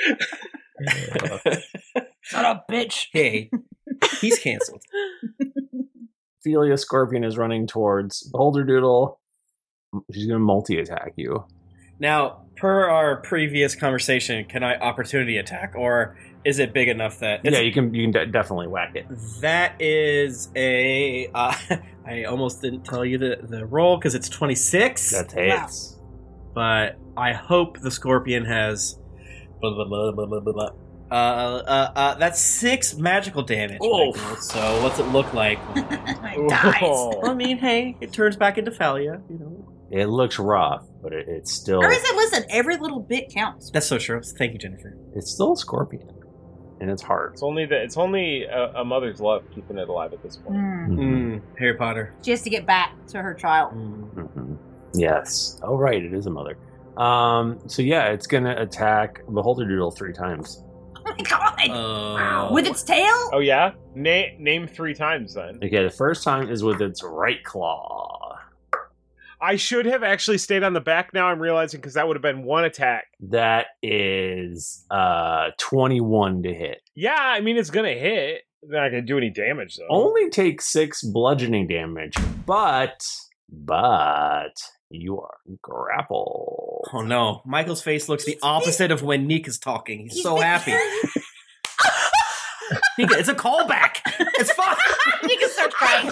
Shut up, bitch. Hey, he's canceled. Ophelia Scorpion is running towards Beholder Doodle. She's going to multi-attack you. Now, per our previous conversation, can I opportunity attack, or is it big enough that Yeah, you can you can de- definitely whack it. that is a? Uh, I almost didn't tell you the the roll because it's twenty-six. That's hits. But I hope the Scorpion has. Blah, blah, blah, blah, blah, blah, blah. Uh, uh, uh, that's six magical damage. Oh. Michael. So what's it look like? It dies. Oh. I mean, hey, it turns back into Thalia. You know, It looks rough, but it, it's still Or is it, listen, every little bit counts. that's so true. Thank you, Jennifer. it's still a scorpion, and it's hard. It's only the, it's only a, a mother's love keeping it alive at this point. Mm. Mm, Harry Potter. She has to get back to her child. Mm. hmm Yes. Oh, right. It is a mother. Um. So yeah, it's gonna attack Beholder Doodle three times. Oh my god! Uh, With its tail? Oh yeah, Na- name three times then. Okay. The first time is with its right claw. I should have actually stayed on the back. Now I'm realizing because that would have been one attack. That is uh twenty-one to hit. Yeah, I mean it's gonna hit. Not gonna do any damage though. Only take six bludgeoning damage, but but you are grappled. Oh no, Michael's face looks the opposite of when Nick is talking. He's, He's so been- happy. Nika, it's a callback. It's fine. You can start crying.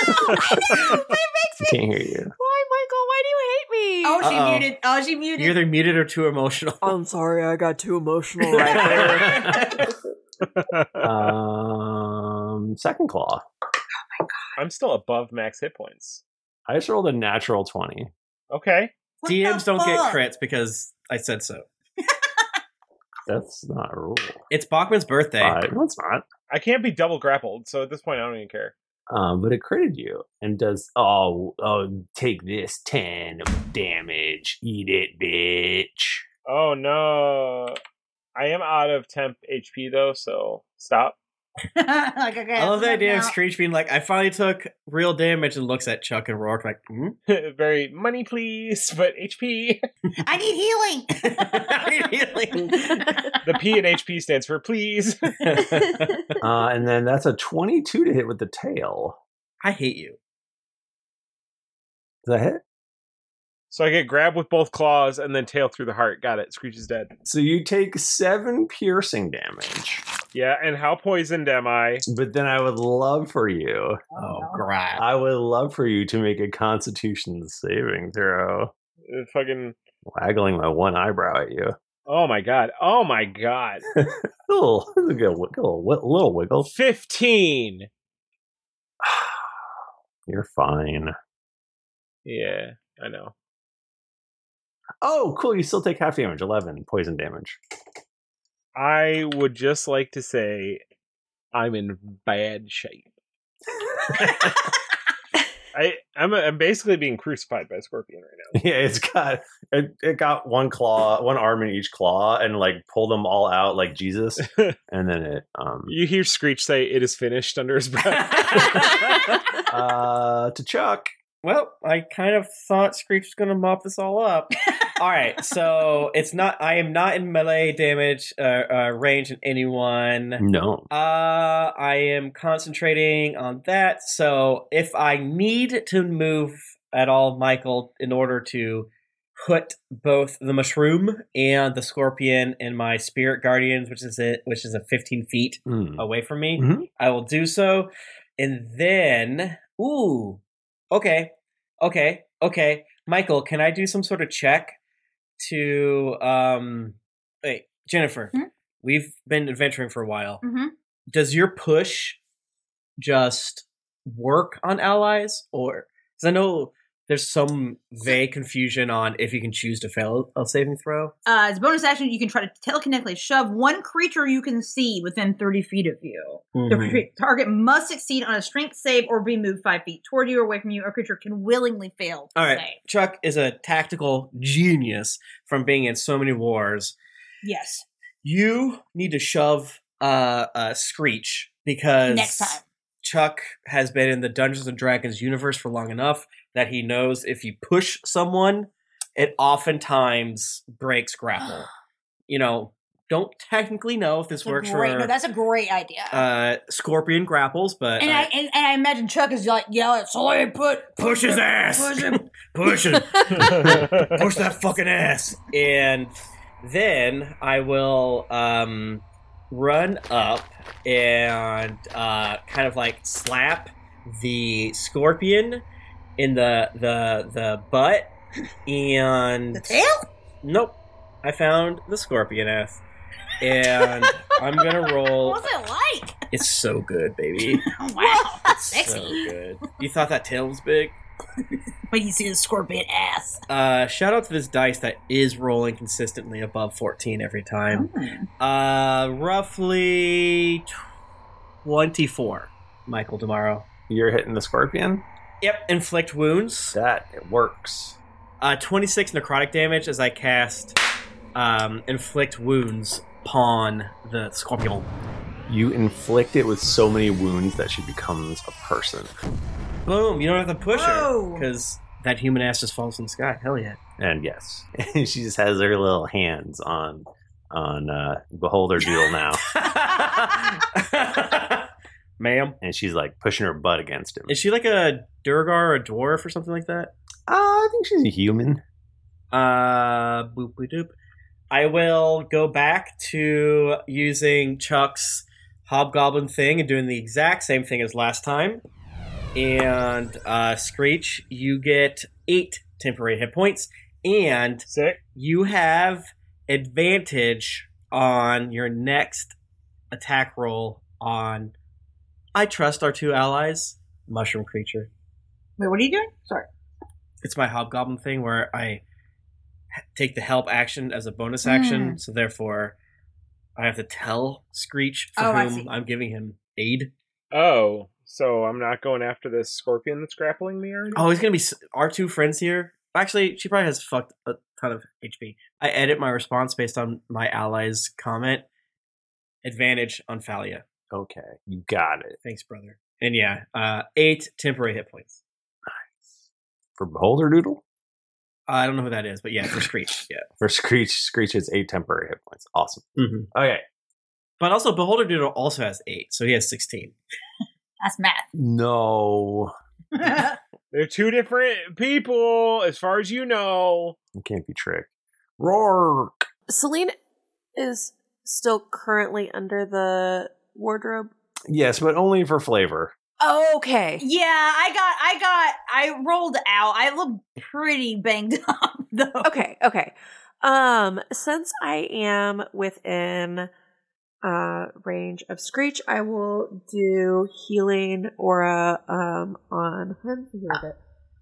I can't hear you. Why, Michael? Why do you hate me? Oh, she Uh-oh. muted. Oh, she muted. You're either muted or too emotional. I'm sorry, I got too emotional right there. um, second claw. I'm still above max hit points. I just rolled a natural twenty. Okay. What D Ms the don't get fuck? crits because I said so. That's not a rule. It's Bachman's birthday. Five. No, it's not. I can't be double grappled, so at this point I don't even care. Um, but it critted you and does. Oh, oh, take this ten of damage. Eat it, bitch. Oh no. I am out of temp H P though, so stop. like, okay, I love the enough idea of now. Screech being like, I finally took real damage and looks at Chuck and Rourke like, hmm? Very money please, but H P. I need healing. I need healing. The P in H P stands for please. Uh, and then that's a twenty-two to hit with the tail. I hate you. Does that hit? So I get grabbed with both claws and then tail through the heart. Got it. Screech is dead. So you take seven piercing damage. Yeah, and how poisoned am I? But then I would love for you. Oh, crap. I would love for you to make a Constitution saving throw. Uh, fucking. Waggling my one eyebrow at you. Oh my god. Oh my god. little, little, little, little wiggle. fifteen. You're fine. Yeah, I know. Oh, cool. You still take half damage. eleven poison damage. I would just like to say I'm in bad shape. I, I'm, a, I'm basically being crucified by a scorpion right now. Yeah, it's got it, it got one claw, one arm in each claw, and like pulled them all out like Jesus, and then it um You hear Screech say it is finished under his breath. uh to Chuck. Well, I kind of thought Screech was going to mop this all up. All right, so it's not. I am not in melee damage uh, uh, range in anyone. No. Uh, I am concentrating on that. So if I need to move at all, Michael, in order to put both the mushroom and the scorpion in my spirit guardians, which is it, which is a fifteen feet Mm. away from me. Mm-hmm. I will do so, and then ooh, okay, okay, okay. Michael, can I do some sort of check to um? Wait, Jennifer, Hmm? we've been adventuring for a while. Mm-hmm. Does your push just work on allies, or because I know there's some vague confusion on if you can choose to fail a saving throw? Uh, as a bonus action, you can try to telekinetically shove one creature you can see within thirty feet of you. The Mhm. cre- target must succeed on a strength save or be moved five feet toward you or away from you. A creature can willingly fail to All right, save. Chuck is a tactical genius from being in so many wars. Yes. You need to shove uh, uh, Screech because Next time. Chuck has been in the Dungeons and Dragons universe for long enough that he knows if you push someone, it oftentimes breaks grapple. You know, don't technically know if this That's a works great, for no, that's a great idea. uh, Scorpion grapples, but and I, I- and, and I imagine Chuck is like, yeah, so I put push his ass, push him. push him, push that fucking ass, and then I will um, run up and uh, kind of like slap the scorpion in the the the butt and The tail? Nope, I found the scorpion ass, and I'm gonna roll. What's it like? It's so good, baby. Wow, that's So sexy. good. You thought that tail was big? When you see the scorpion ass. Uh, shout out to this dice that is rolling consistently above fourteen every time. Uh, roughly twenty-four, Michael tomorrow. You're hitting the scorpion? Yep, inflict wounds. That, it works. Uh, twenty-six necrotic damage as I cast um, inflict wounds upon the scorpion. You inflict it with so many wounds that she becomes a person. Boom, you don't have to push her Whoa. because that human ass just falls from the sky. Hell yeah. And yes, she just has her little hands on on uh, Beholder Doodle now, Ma'am. and she's like pushing her butt against him. Is she like a Durgar or a dwarf or something like that? Uh, I think she's a human. Uh, boop boop doop. I will go back to using Chuck's hobgoblin thing and doing the exact same thing as last time. And uh, Screech, you get eight temporary hit points, and Sick. you have advantage on your next attack roll on. I trust our two allies, mushroom creature. Wait, what are you doing? Sorry. It's my hobgoblin thing where I take the help action as a bonus action, Mm. so therefore I have to tell Screech for Oh, I whom see. I'm giving him aid. Oh, so I'm not going after this scorpion that's grappling me already? Oh, he's gonna be s- our two friends here. Actually, she probably has fucked a ton of H P. I edit my response based on my ally's comment. Advantage on Thalia. Okay, you got it. Thanks, brother. And yeah, uh, eight temporary hit points. For Beholder Doodle? I don't know who that is, but yeah, for Screech, yeah. For Screech, Screech has eight temporary hit points. Awesome. Mm-hmm. Okay. But also, Beholder Doodle also has eight, so he has sixteen. That's math. No. They're two different people, as far as you know. You can't be tricked. Rourke. Celine is still currently under the wardrobe. Yes, but only for flavor. Okay. Yeah, I got, I got, I rolled out. I look pretty banged up, though. Okay, okay. Um, since I am within uh range of Screech, I will do healing aura um on him. Here it is.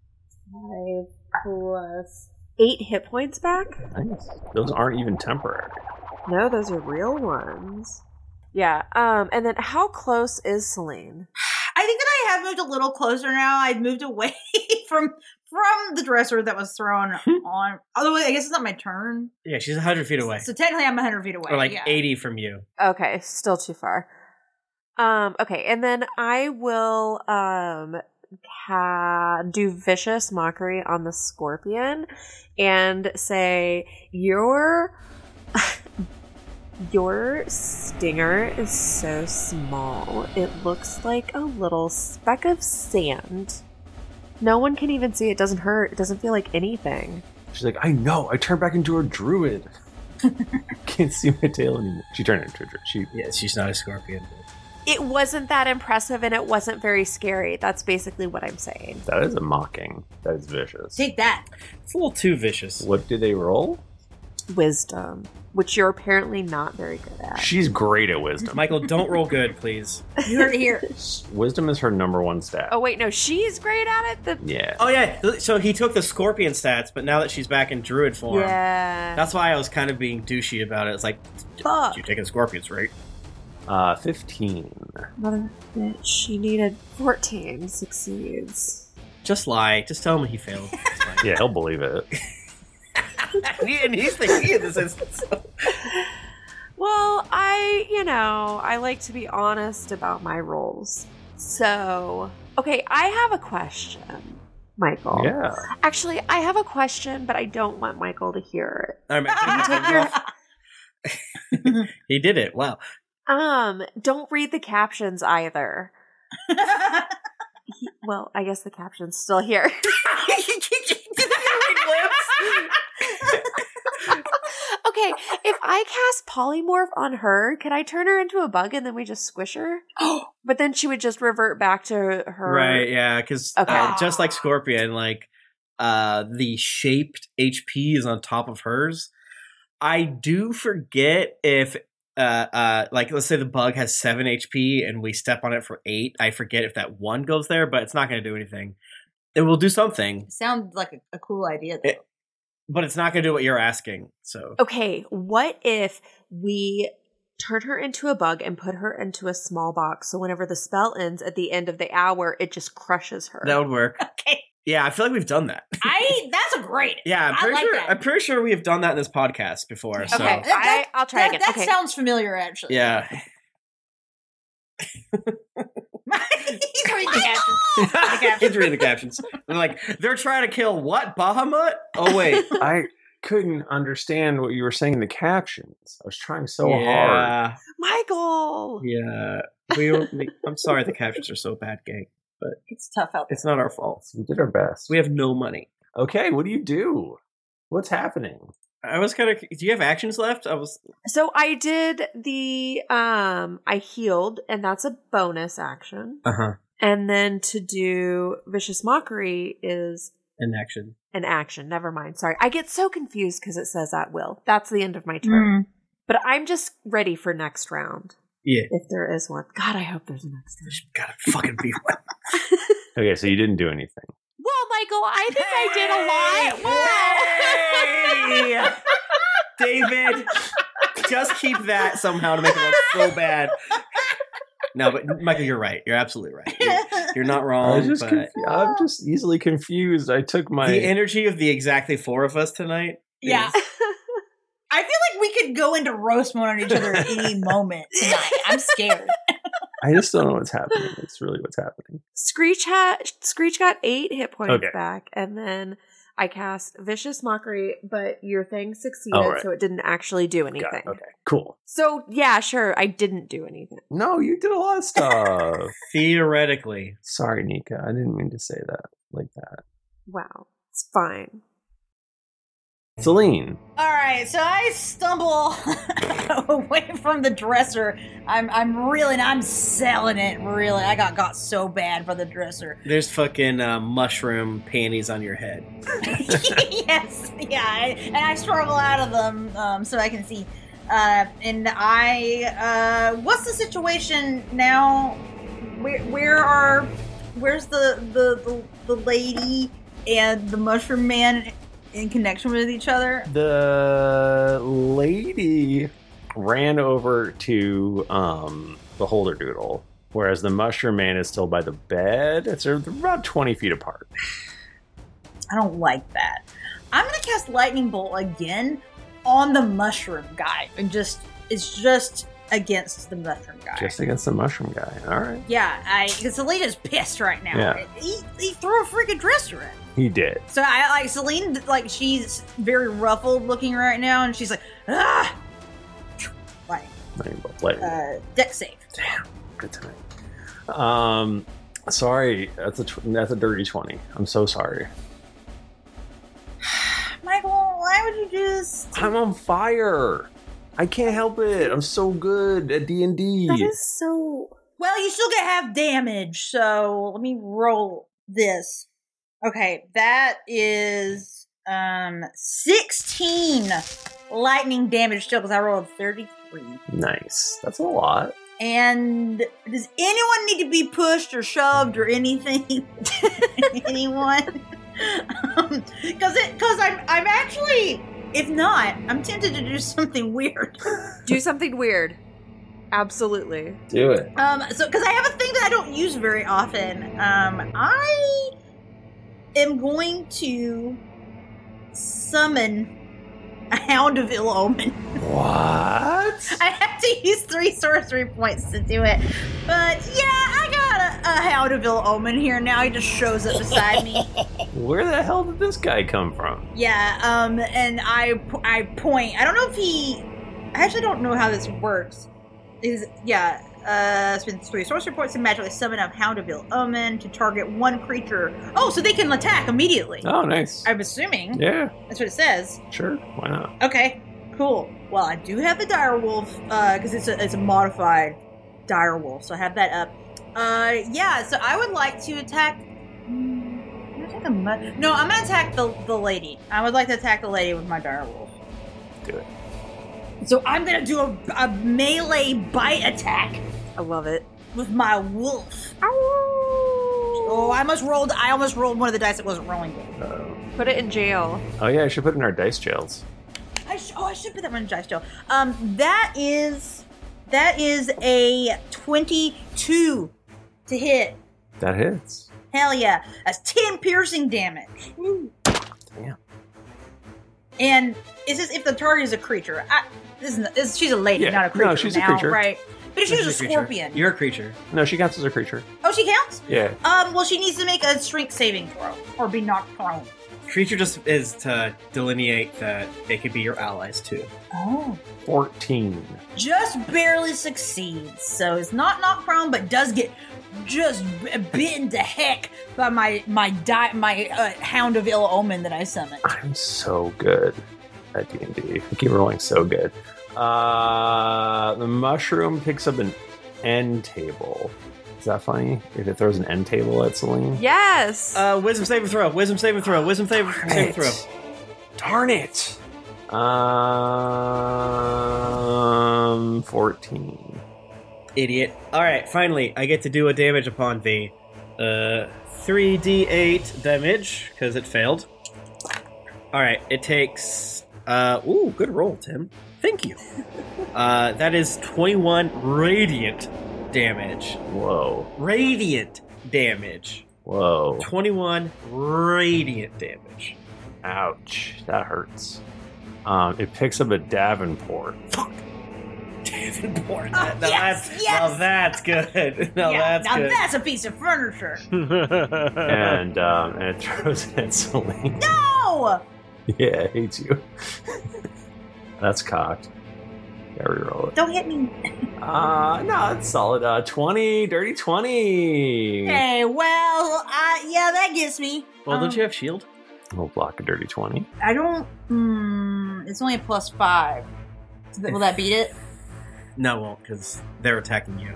Five plus eight hit points back. Nice. Those aren't even temporary. No, those are real ones. Yeah. Um, and then how close is Celine? I think that I have moved a little closer now. I've moved away from from the dresser that was thrown on. Although I guess it's not my turn. Yeah, she's one hundred feet away. So technically I'm one hundred feet away. Or like yeah. eighty from you. Okay, still too far. Um, okay, and then I will um ca- do vicious mockery on the scorpion and say your your stinger is so small. It looks like a little speck of sand. No one can even see it. Doesn't hurt. It doesn't feel like anything. She's like, I know. I turned back into a druid. Can't see my tail anymore. She turned into a druid. She, yeah, she's not a scorpion. It wasn't that impressive, and it wasn't very scary. That's basically what I'm saying. That is a mocking. That is vicious. Take that. It's a little too vicious. What did they roll? Wisdom, which you're apparently not very good at. She's great at wisdom. Michael, don't roll good, please. You heard it here. Wisdom is her number one stat. Oh, wait, no, she's great at it? The- Yeah. Oh, yeah. So he took the scorpion stats, but now that she's back in druid form. Yeah. That's why I was kind of being douchey about it. It's like, Fuck. you're taking scorpions, right? Uh, fifteen. Mother bitch, she needed fourteen. Succeeds. Just lie. Just tell him he failed. It's fine. Yeah, he'll believe it. And he's the key in this instance. Well, I, you know, I like to be honest about my roles. So, okay, I have a question, Michael. Yeah. Actually, I have a question, but I don't want Michael to hear All right, man, take your phone off. He did it. Wow. it. Um, don't read the captions either. He, well, I guess the caption's still here. Okay, if I cast polymorph on her, can I turn her into a bug and then we just squish her? But then she would just revert back to her. Right, yeah, because Okay. uh, just like Scorpion, like uh, the shaped H P is on top of hers. I do forget if, uh, uh, like, let's say the bug has seven H P and we step on it for eight. I forget if that one goes there, but it's not going to do anything. It will do something, Sounds like a, a cool idea, though. It- but it's not going to do what you're asking. So Okay, what if we turn her into a bug and put her into a small box so whenever the spell ends at the end of the hour, it just crushes her? that would work. Okay. Yeah, I feel like we've done that. I that's a great. Yeah, I'm I pretty like sure. that. I'm pretty sure we have done that in this podcast before. So Okay. That, that, I- I'll try that, again. That Okay. sounds familiar, actually. yeah. He's reading the captions. He's reading the captions. They're like, they're trying to kill what? Bahamut? Oh wait. I couldn't understand what you were saying in the captions. I was trying so hard. yeah. Michael! Yeah. We were, I'm sorry the captions are so bad, gang. But It's tough out there. it's not our fault. We did our best. We have no money. Okay, what do you do? What's happening? I was kind of. Do you have actions left? I was. So I did the, um, I healed, and that's a bonus action. Uh huh. And then to do Vicious Mockery is An action. an action. Never mind. Sorry. I get so confused because it says at will. That's the end of my turn. Mm. But I'm just ready for next round. Yeah. If there is one. God, I hope there's a next round. Gotta fucking be one. Okay, so you didn't do anything. Well, Michael, I think I did a lot. Wow. David, just keep that somehow to make it look so bad. No, but Michael, you're right. You're absolutely right. You're, you're not I wrong. was just But confu- I'm just easily confused. I took my the energy of the exactly four of us tonight. Yeah. is- I feel like we could go into roast mode on each other at any moment tonight. I'm scared. I just don't know what's happening. It's really what's happening. Screech had Screech got eight hit points Okay. back, and then I cast Vicious Mockery, but your thing succeeded, Oh, right. so it didn't actually do Got anything. it. Okay, cool. So yeah, sure, I didn't do anything. No, you did a lot of stuff. Theoretically. Sorry, Nika. I didn't mean to say that like that. Wow, it's fine. Celine. All right, so I stumble away from the dresser. I'm I'm really I'm selling it. Really, I got got so bad for the dresser. There's fucking uh, mushroom panties on your head. Yes, yeah, I, and I struggle out of them um, so I can see. Uh, and I, uh, what's the situation now? Where where are where's the the the, the lady and the mushroom man in connection with each other? The lady ran over to um, the Holder Doodle, whereas the Mushroom Man is still by the bed. It's they're about twenty feet apart. I don't like that. I'm gonna cast Lightning Bolt again on the mushroom guy, and just it's just against the mushroom guy. Just against the Mushroom Guy. All right. Yeah, I because Selena's pissed right now. Yeah. He, he threw a freaking dresser in. He did. So I like Celine, like she's very ruffled looking right now, and she's like, ah, like Lightning Bolt, lightning bolt. uh, deck save. Damn, good tonight. Um, sorry, that's a tw- that's a dirty twenty. I'm so sorry. Michael, why would you just... I'm on fire. I can't help it. I'm so good at D and D. That is so... Well, you still get half damage, so let me roll this. Okay, that is um sixteen lightning damage still, because I rolled thirty-three. Nice. That's a lot. And does anyone need to be pushed or shoved or anything? Anyone? Because um, because I'm I'm actually, if not, I'm tempted to do something weird. Do something weird. Absolutely. Do it. Um, so because I have a thing that I don't use very often. Um, I am going to summon a Hound of Ill Omen. What? I have to use three sorcery points to do it. But yeah, I got a, a Hound of Ill Omen here now. He just shows up beside me. Where the hell did this guy come from? Yeah, um, and I, I point. I don't know if he... I actually don't know how this works. Is Yeah, uh, spend three sorcery points to magically summon a Hound of Ill Omen to target one creature. Oh, so they can attack immediately. Oh, nice. I'm assuming. Yeah. That's what it says. Sure, why not? Okay, cool. Well, I do have the dire wolf, uh, because it's a it's a modified dire wolf, so I have that up. Uh, yeah. So I would like to attack. Mm, can I attack a mu- no, I'm gonna attack the the lady. I would like to attack the lady with my dire wolf. Do it. So I'm gonna do a, a melee bite attack. I love it. With my wolf. Oh, I almost rolled. I almost rolled one of the dice that wasn't rolling good. Uh, Put it in jail. oh yeah, I should put it in our dice jails. I sh- oh, I should put that one in dice jail. Um, that is that is a twenty-two to hit. That hits. Hell yeah, that's ten piercing damage. Woo. Damn. And it's just if the target is a creature. I, this is, this, she's a lady, Yeah, not a creature. no, she's a now, creature. right? But if she was a She's creature. scorpion, You're a creature. No, she counts as a creature. oh, she counts. Yeah. Um, well, she needs to make a strength saving throw or be knocked prone. Creature just is to delineate that they could be your allies too. Oh. fourteen. Just barely succeeds, so it's not knocked prone, but does get just bitten to heck by my my di- my uh, Hound of Ill Omen that I summoned. I'm so good at D and D. I keep rolling so good. Uh, the mushroom picks up an end table. Is that funny? If it throws an end table at Celine? Yes. Uh, wisdom saving throw. Wisdom saving throw. Wisdom saving saving throw. Darn it! Um, fourteen. Idiot. All right, finally, I get to do a damage upon thee. Uh, three d eight damage because it failed. All right, it takes. Uh, ooh, good roll, Tim. Thank you. Uh, that is twenty-one radiant damage. Whoa. Radiant damage. Whoa. twenty-one radiant damage. Ouch. That hurts. Um, it picks up a Davenport. Fuck. Davenport. Oh, now, yes, that's, yes. now that's good. Now yeah, that's now good. that's a piece of furniture. and um, and it throws it at Celine. No! Yeah, it hates you. That's cocked. Yeah, reroll it. Don't hit me. Uh, no, it's solid. Uh, twenty, dirty twenty. Hey, well, uh, yeah, that gets me. Well, Um, don't you have shield? We'll block a dirty twenty. I don't. Mm, it's only a plus five. So that- will that beat it? No, it won't, because they're attacking you.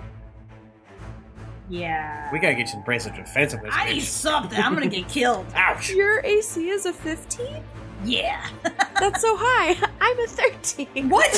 Yeah. We gotta get you some brains of defensive. I need something. I'm gonna get killed. Ouch. Your A C is a fifteen? Yeah. That's so high. I'm a thirteen. What?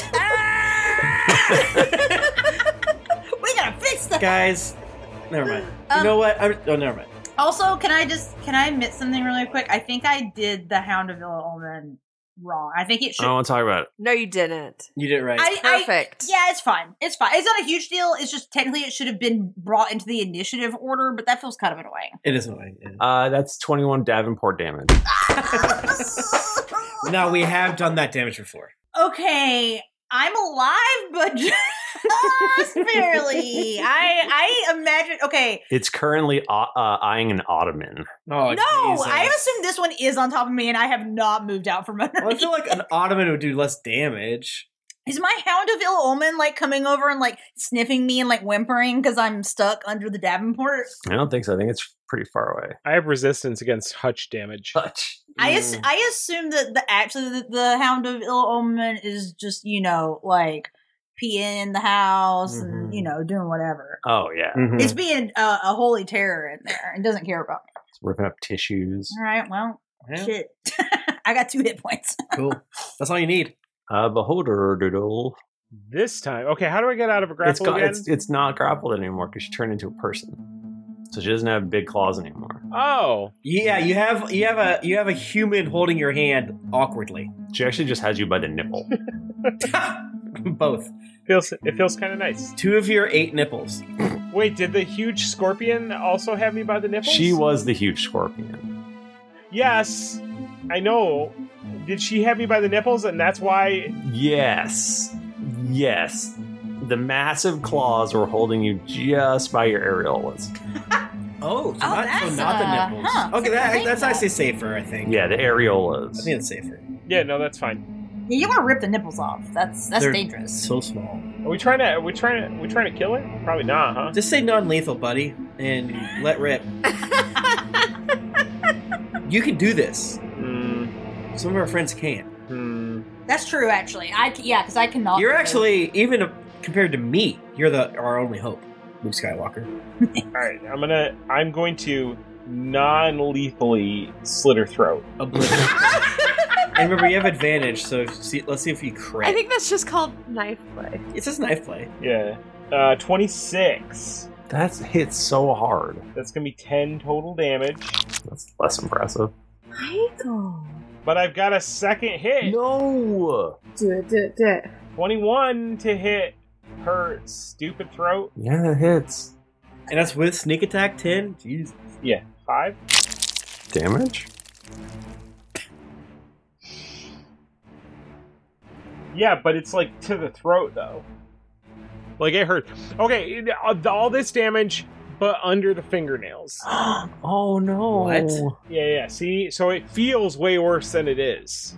We gotta fix that. Guys, never mind. You Um, know what? I'm, oh, never mind. Also, can I just can I admit something really quick? I think I did the Hound of Ill Omen wrong. I think it I should. don't want to talk about it. No, you didn't. You did it right. I, I- Perfect. yeah, it's fine. It's fine. It's not a huge deal. It's just technically it should have been brought into the initiative order, but that feels kind of annoying. It is annoying. Yeah. Uh, that's twenty-one Davenport damage. No, we have done that damage before. Okay, I'm alive, but just barely. I I imagine. Okay, It's currently uh, uh, eyeing an ottoman. Oh, no, Jesus. I assume this one is on top of me, and I have not moved out from under. Well, I feel like an ottoman would do less damage. Is my Hound of Ill Omen like coming over and like sniffing me and like whimpering because I'm stuck under the Davenport? I don't think so. I think it's pretty far away. I have resistance against hutch damage. Hutch. I ass- I assume that the actually the, the Hound of Ill Omen is just, you know, like peeing in the house Mhm. and, you know, doing whatever. Oh, yeah. Mhm. It's being a, a holy terror in there and doesn't care about me. It's ripping up tissues. All right, well, Yeah. shit. I got two hit points. Cool. That's all you need. Uh, beholder doodle. This time, okay. How do I get out of a grapple It's, got, again? it's it's not grappled anymore because she turned into a person, so she doesn't have big claws anymore. Oh, Yeah, you have you have a you have a human holding your hand awkwardly. She actually just has you by the nipple. Both. feels it feels kind of nice. Two of your eight nipples. Wait, did the huge scorpion also have me by the nipples? She was the huge scorpion. Yes, I know. Did she have me by the nipples, and that's why? Yes, yes. The massive claws were holding you just by your areolas. Oh, so, Oh, not, so that's, not the uh, nipples. huh. Okay, I that, think that's that- actually safer, I think. Yeah, the areolas. I think it's safer. Yeah, no, that's fine. Yeah, you want to rip the nipples off. That's that's They're dangerous. So small. Are we trying to? Are we trying to? Are we trying to kill her? Probably not, huh? Just say non-lethal, buddy, and let rip. You can do this. Hmm. Some of our friends can't. Hmm. That's true, actually. I c- yeah, because I cannot. You're do it. actually, even uh, compared to me, you're the our only hope, Luke Skywalker. All right, I'm gonna. I'm going to non-lethally slit her throat. Oblivion. And remember, you have advantage, so see, let's see if you crit. I think that's just called knife play. It's just knife play. Yeah. Uh, twenty-six. That's hit so hard. That's gonna be ten total damage. That's less impressive. Michael. But I've got a second hit. No. Do it, do it, do it. twenty-one to hit her stupid throat. Yeah, that hits. And that's with sneak attack ten? Jeez. Yeah. Five. Damage? Yeah, but it's like to the throat though. Like it hurt. Okay, it- all this damage, but under the fingernails. Oh no. What? Yeah, yeah. See, so it feels way worse than it is.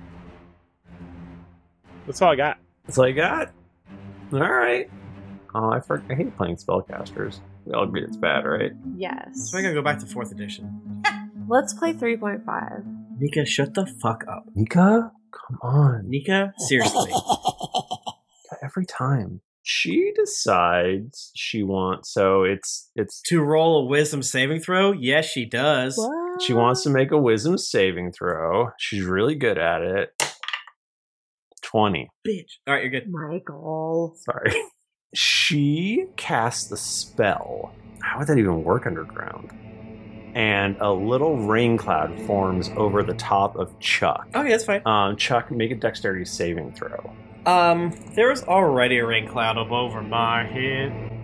That's all I got. That's all I got? Alright. Oh, I, for- I hate playing spellcasters. We all agree it's bad, right? Yes. So I gotta go back to fourth edition. Let's play three point five. Nika, shut the fuck up. Nika? Come on. Nika, seriously. Every time. She decides she wants, so it's it's To roll a wisdom saving throw? Yes, she does. What? she wants to make a wisdom saving throw. She's really good at it. twenty. Bitch. Alright, you're good. Michael. Sorry. She casts the spell. How would that even work underground? And a little rain cloud forms over the top of Chuck. Okay, that's fine. Um, Chuck, make a dexterity saving throw. Um, there was already a rain cloud up over my head.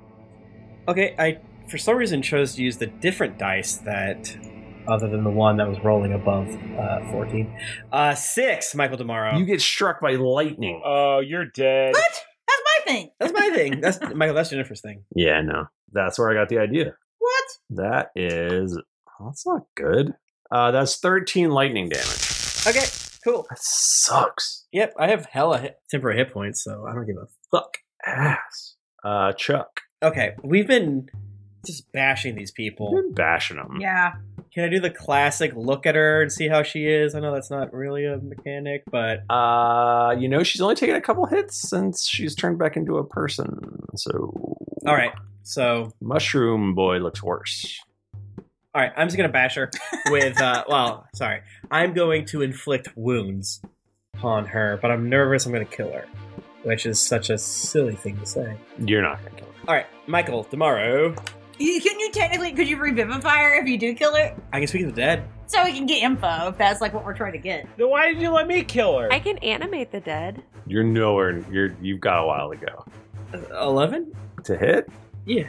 Okay, I for some reason chose to use the different dice that, other than the one that was rolling above uh, fourteen. Uh, six, Michael Demaro. You get struck by lightning. Oh, you're dead. What? That's my thing. That's my thing. That's Michael. That's Jennifer's thing. Yeah, no. That's where I got the idea. What? That is... oh, that's not good. Uh, that's thirteen lightning damage. Okay, cool. That sucks. Yep, I have hella hit, temporary hit points, so I don't give a fuck. Ass. Uh, Chuck. Okay, we've been just bashing these people. You're bashing them. Yeah. Can I do the classic look at her and see how she is? I know that's not really a mechanic, but Uh, you know, she's only taken a couple hits since she's turned back into a person. So... all right. So, Mushroom Boy looks worse. all right, I'm just gonna bash her with. Uh, well, sorry, I'm going to inflict wounds upon her, but I'm nervous I'm gonna kill her, which is such a silly thing to say. You're not going to kill her. All right, Michael, tomorrow You, can you technically, could you revivify her if you do kill her? I can speak to the dead. So we can get info if that's like what we're trying to get. Then why did you let me kill her? I can animate the dead. You're nowhere. You're you've got a while to go. Eleven? To hit? Yeah.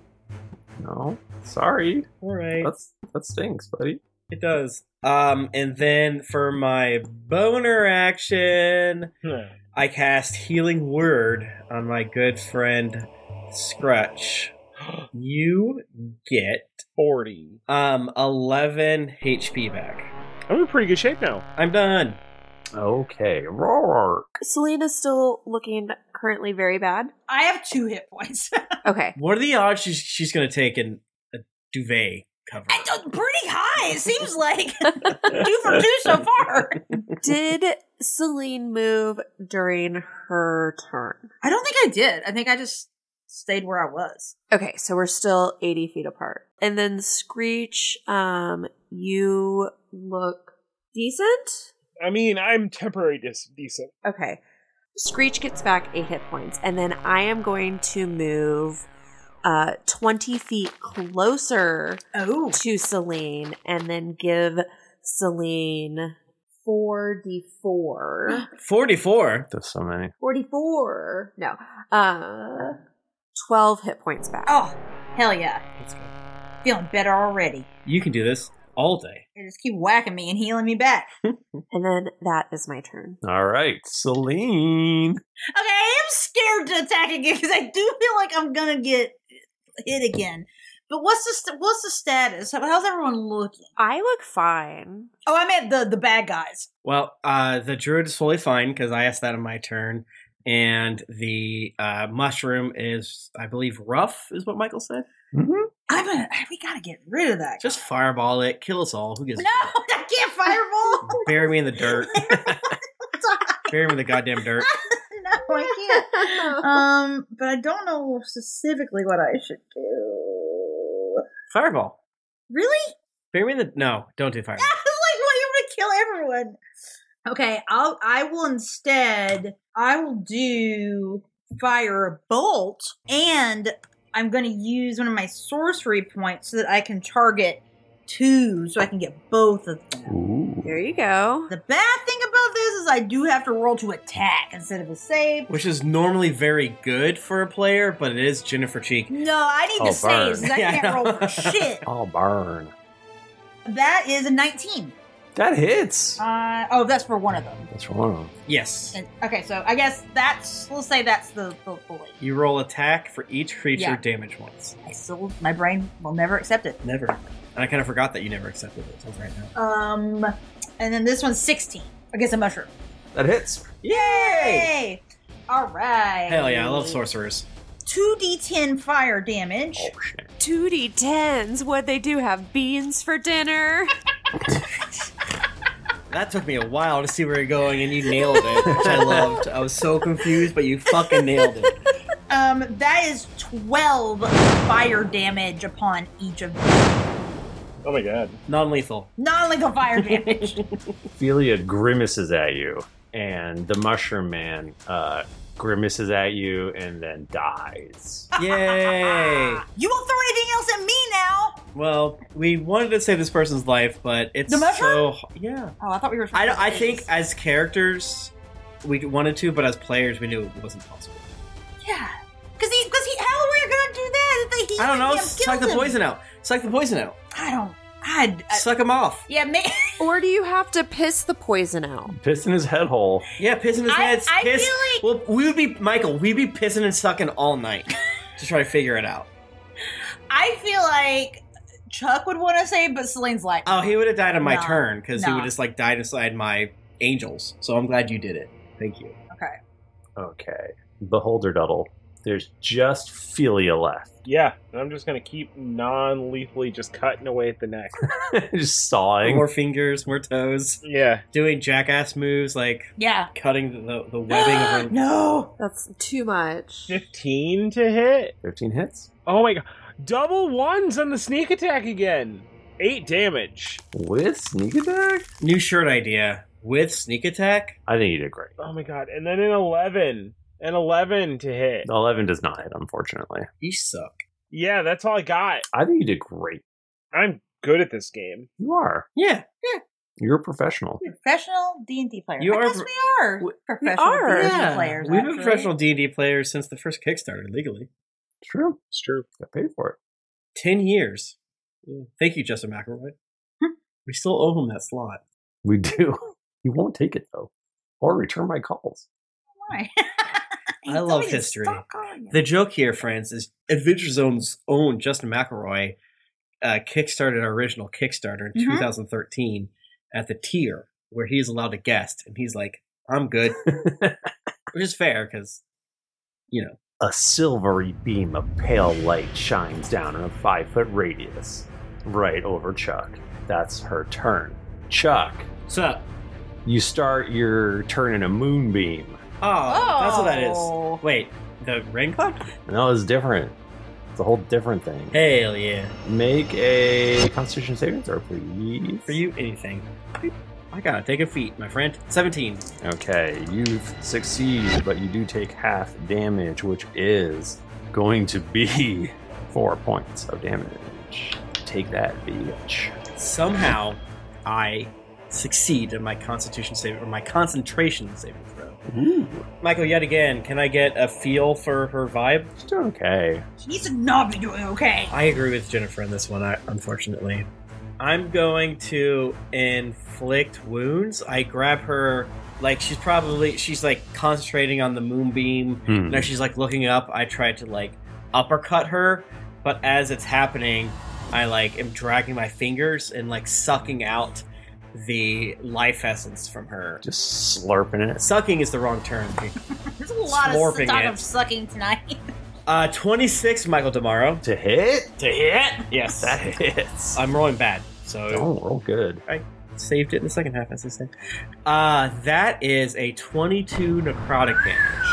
No. Sorry. All right. That's that stinks, buddy. It does. Um, and then for my boner action, I cast Healing Word on my good friend Scrutch. You get forty. Um, eleven H P back. I'm in pretty good shape now. I'm done. Okay, roar. Selena's still looking currently very bad. I have two hit points. Okay. What are the odds she's, she's going to take in a duvet cover. I don't, pretty high. It seems like two for two so far. Did Celine move during her turn? I don't think I did. I think I just stayed where I was. Okay, so we're still eighty feet apart. And then Screech, um, you look decent? I mean, I'm temporary dis- decent. Okay. Screech gets back eight hit points, and then I am going to move uh, twenty feet closer oh. to Celine, and then give Celine four d four. forty-four? There's so many. forty-four. No. Uh, twelve hit points back. Oh, hell yeah. Let's go. Feeling better already. You can do this all day. They just keep whacking me and healing me back. And then that is my turn. All right, Celine. Okay, I am scared to attack again because I do feel like I'm gonna get hit again. But what's the st- what's the status? How's everyone looking? I look fine. Oh, I meant the the bad guys. Well, uh, the druid is fully fine because I asked that in my turn. And the uh, mushroom is, I believe, rough, is what Michael said. Mm-hmm. I'm gonna. We gotta get rid of that. Just fireball it, kill us all. Who gives? No, I can't fireball. Bury me in the dirt. Bury me in the goddamn dirt. No, I can't. Um, but I don't know specifically what I should do. Fireball. Really? Bury me in the no. Don't do fireball. like, well, you're gonna kill everyone. Okay, I'll. I will instead. I will do fire bolt, and I'm going to use one of my sorcery points so that I can target two, so I can get both of them. Ooh. There you go. The bad thing about this is I do have to roll to attack instead of a save. Which is normally very good for a player, but it is Jennifer Cheek. No, I need Oh, the saves. 'Cause I Yeah, I can't roll know. for shit. I'll burn. That is a nineteen. That hits. Uh, oh, that's for one of them. That's wrong. Yes. And, okay, so I guess that's, we'll say that's the, the bully. You roll attack for each creature Yeah. damage once. I still, my brain will never accept it. Never. And I kind of forgot that you never accepted it until right now. Um, and then this one's sixteen against a mushroom. That hits. Yay! All right. Hell yeah, I love sorcerers. two d ten fire damage. Oh, shit. two d tens. What'd they do? Have beans for dinner? That took me a while to see where you're going, and you nailed it, which I loved. I was so confused, but you fucking nailed it. Um, that is twelve fire damage upon each of them. Oh my god. Non-lethal. Non-lethal fire damage. Ophelia grimaces at you, and the mushroom man uh, grimaces at you and then dies. Yay! You won't throw anything else at me now. Well, we wanted to save this person's life, but it's The mushroom? so... Yeah. Oh, I thought we were. I, don't- I think as characters, we wanted to, but as players, we knew it wasn't possible. Yeah, because he, because he, how are we gonna do that? If they, I don't know. he Suck the him? poison out. Suck the poison out. I don't. I, I Suck him off. yeah, me. Or do you have to piss the poison out? Piss in his head hole. Yeah, piss in his I- head. I piss. feel Well, we would be Michael. We'd be pissing and sucking all night to try to figure it out. I feel like Chuck would want to say, but Celine's like, Oh, he would have died on my No, turn because he no. would just like died inside my angels. So I'm glad you did it. Thank you. okay. Okay. Beholder Duddle. There's just Ophelia left. Yeah, and I'm just gonna keep non-lethally just cutting away at the neck. Just sawing. More fingers, more toes, Yeah. doing jackass moves like Yeah. cutting the the webbing of her. No. That's too much. fifteen to hit. fifteen hits. Oh my god. Double ones on the sneak attack again. Eight damage. With sneak attack? New shirt idea with sneak attack. I think you did great. Oh my god. And then an eleven. An eleven to hit. eleven does not hit, unfortunately. You suck. Yeah, that's all I got. I think you did great. I'm good at this game. You are. Yeah. You're a professional. Professional D and D player. You I are guess pro- we are we- professional are. D and D Yeah. players. We've been actually. professional D and D players since the first Kickstarter legally. It's true. It's true. Got paid for it. Ten years. Thank you, Justin McElroy. We still owe him that slot. We do. You won't take it, though. Or return my calls. Why? I He told love me to history. stop calling you. The joke here, friends, is Adventure Zone's own Justin McElroy uh, kickstarted our original Kickstarter in Mhm. two thousand thirteen at the tier where he's allowed to guest, and he's like, "I'm good," which is fair because, you know, A silvery beam of pale light shines down in a five foot radius. right over Chuck. That's her turn. Chuck. What's up? You start your turn in a moonbeam. Oh, that's what that Oh. is. Wait, the rain cloud? No, it's different. It's a whole different thing. Hell yeah. Make a Constitution saving throw, please. For you, anything. I gotta take a feat, my friend. seventeen. Okay, you succeed, but you do take half damage, which is going to be four points of damage. Take that, bitch. Somehow, I succeed in my Constitution saving or my concentration saving throw. Ooh. Michael, yet again, can I get a feel for her vibe? She's doing okay. She needs to not be doing okay. I agree with Jennifer in this one, I, unfortunately. I'm going to inflict wounds. I grab her, like she's probably, she's like concentrating on the moonbeam. Hmm. Now she's like looking up. I try to like uppercut her, but as it's happening, I like am dragging my fingers and like sucking out the life essence from her. Just slurping it. Sucking is the wrong term. There's a lot Slurping of talk it. of sucking tonight. Uh, twenty-six, Michael Demaro. To hit? To hit? Yes. That hits. I'm rolling bad, so... Don't roll good. I saved it in the second half, as I said. Uh, that is a twenty-two necrotic damage.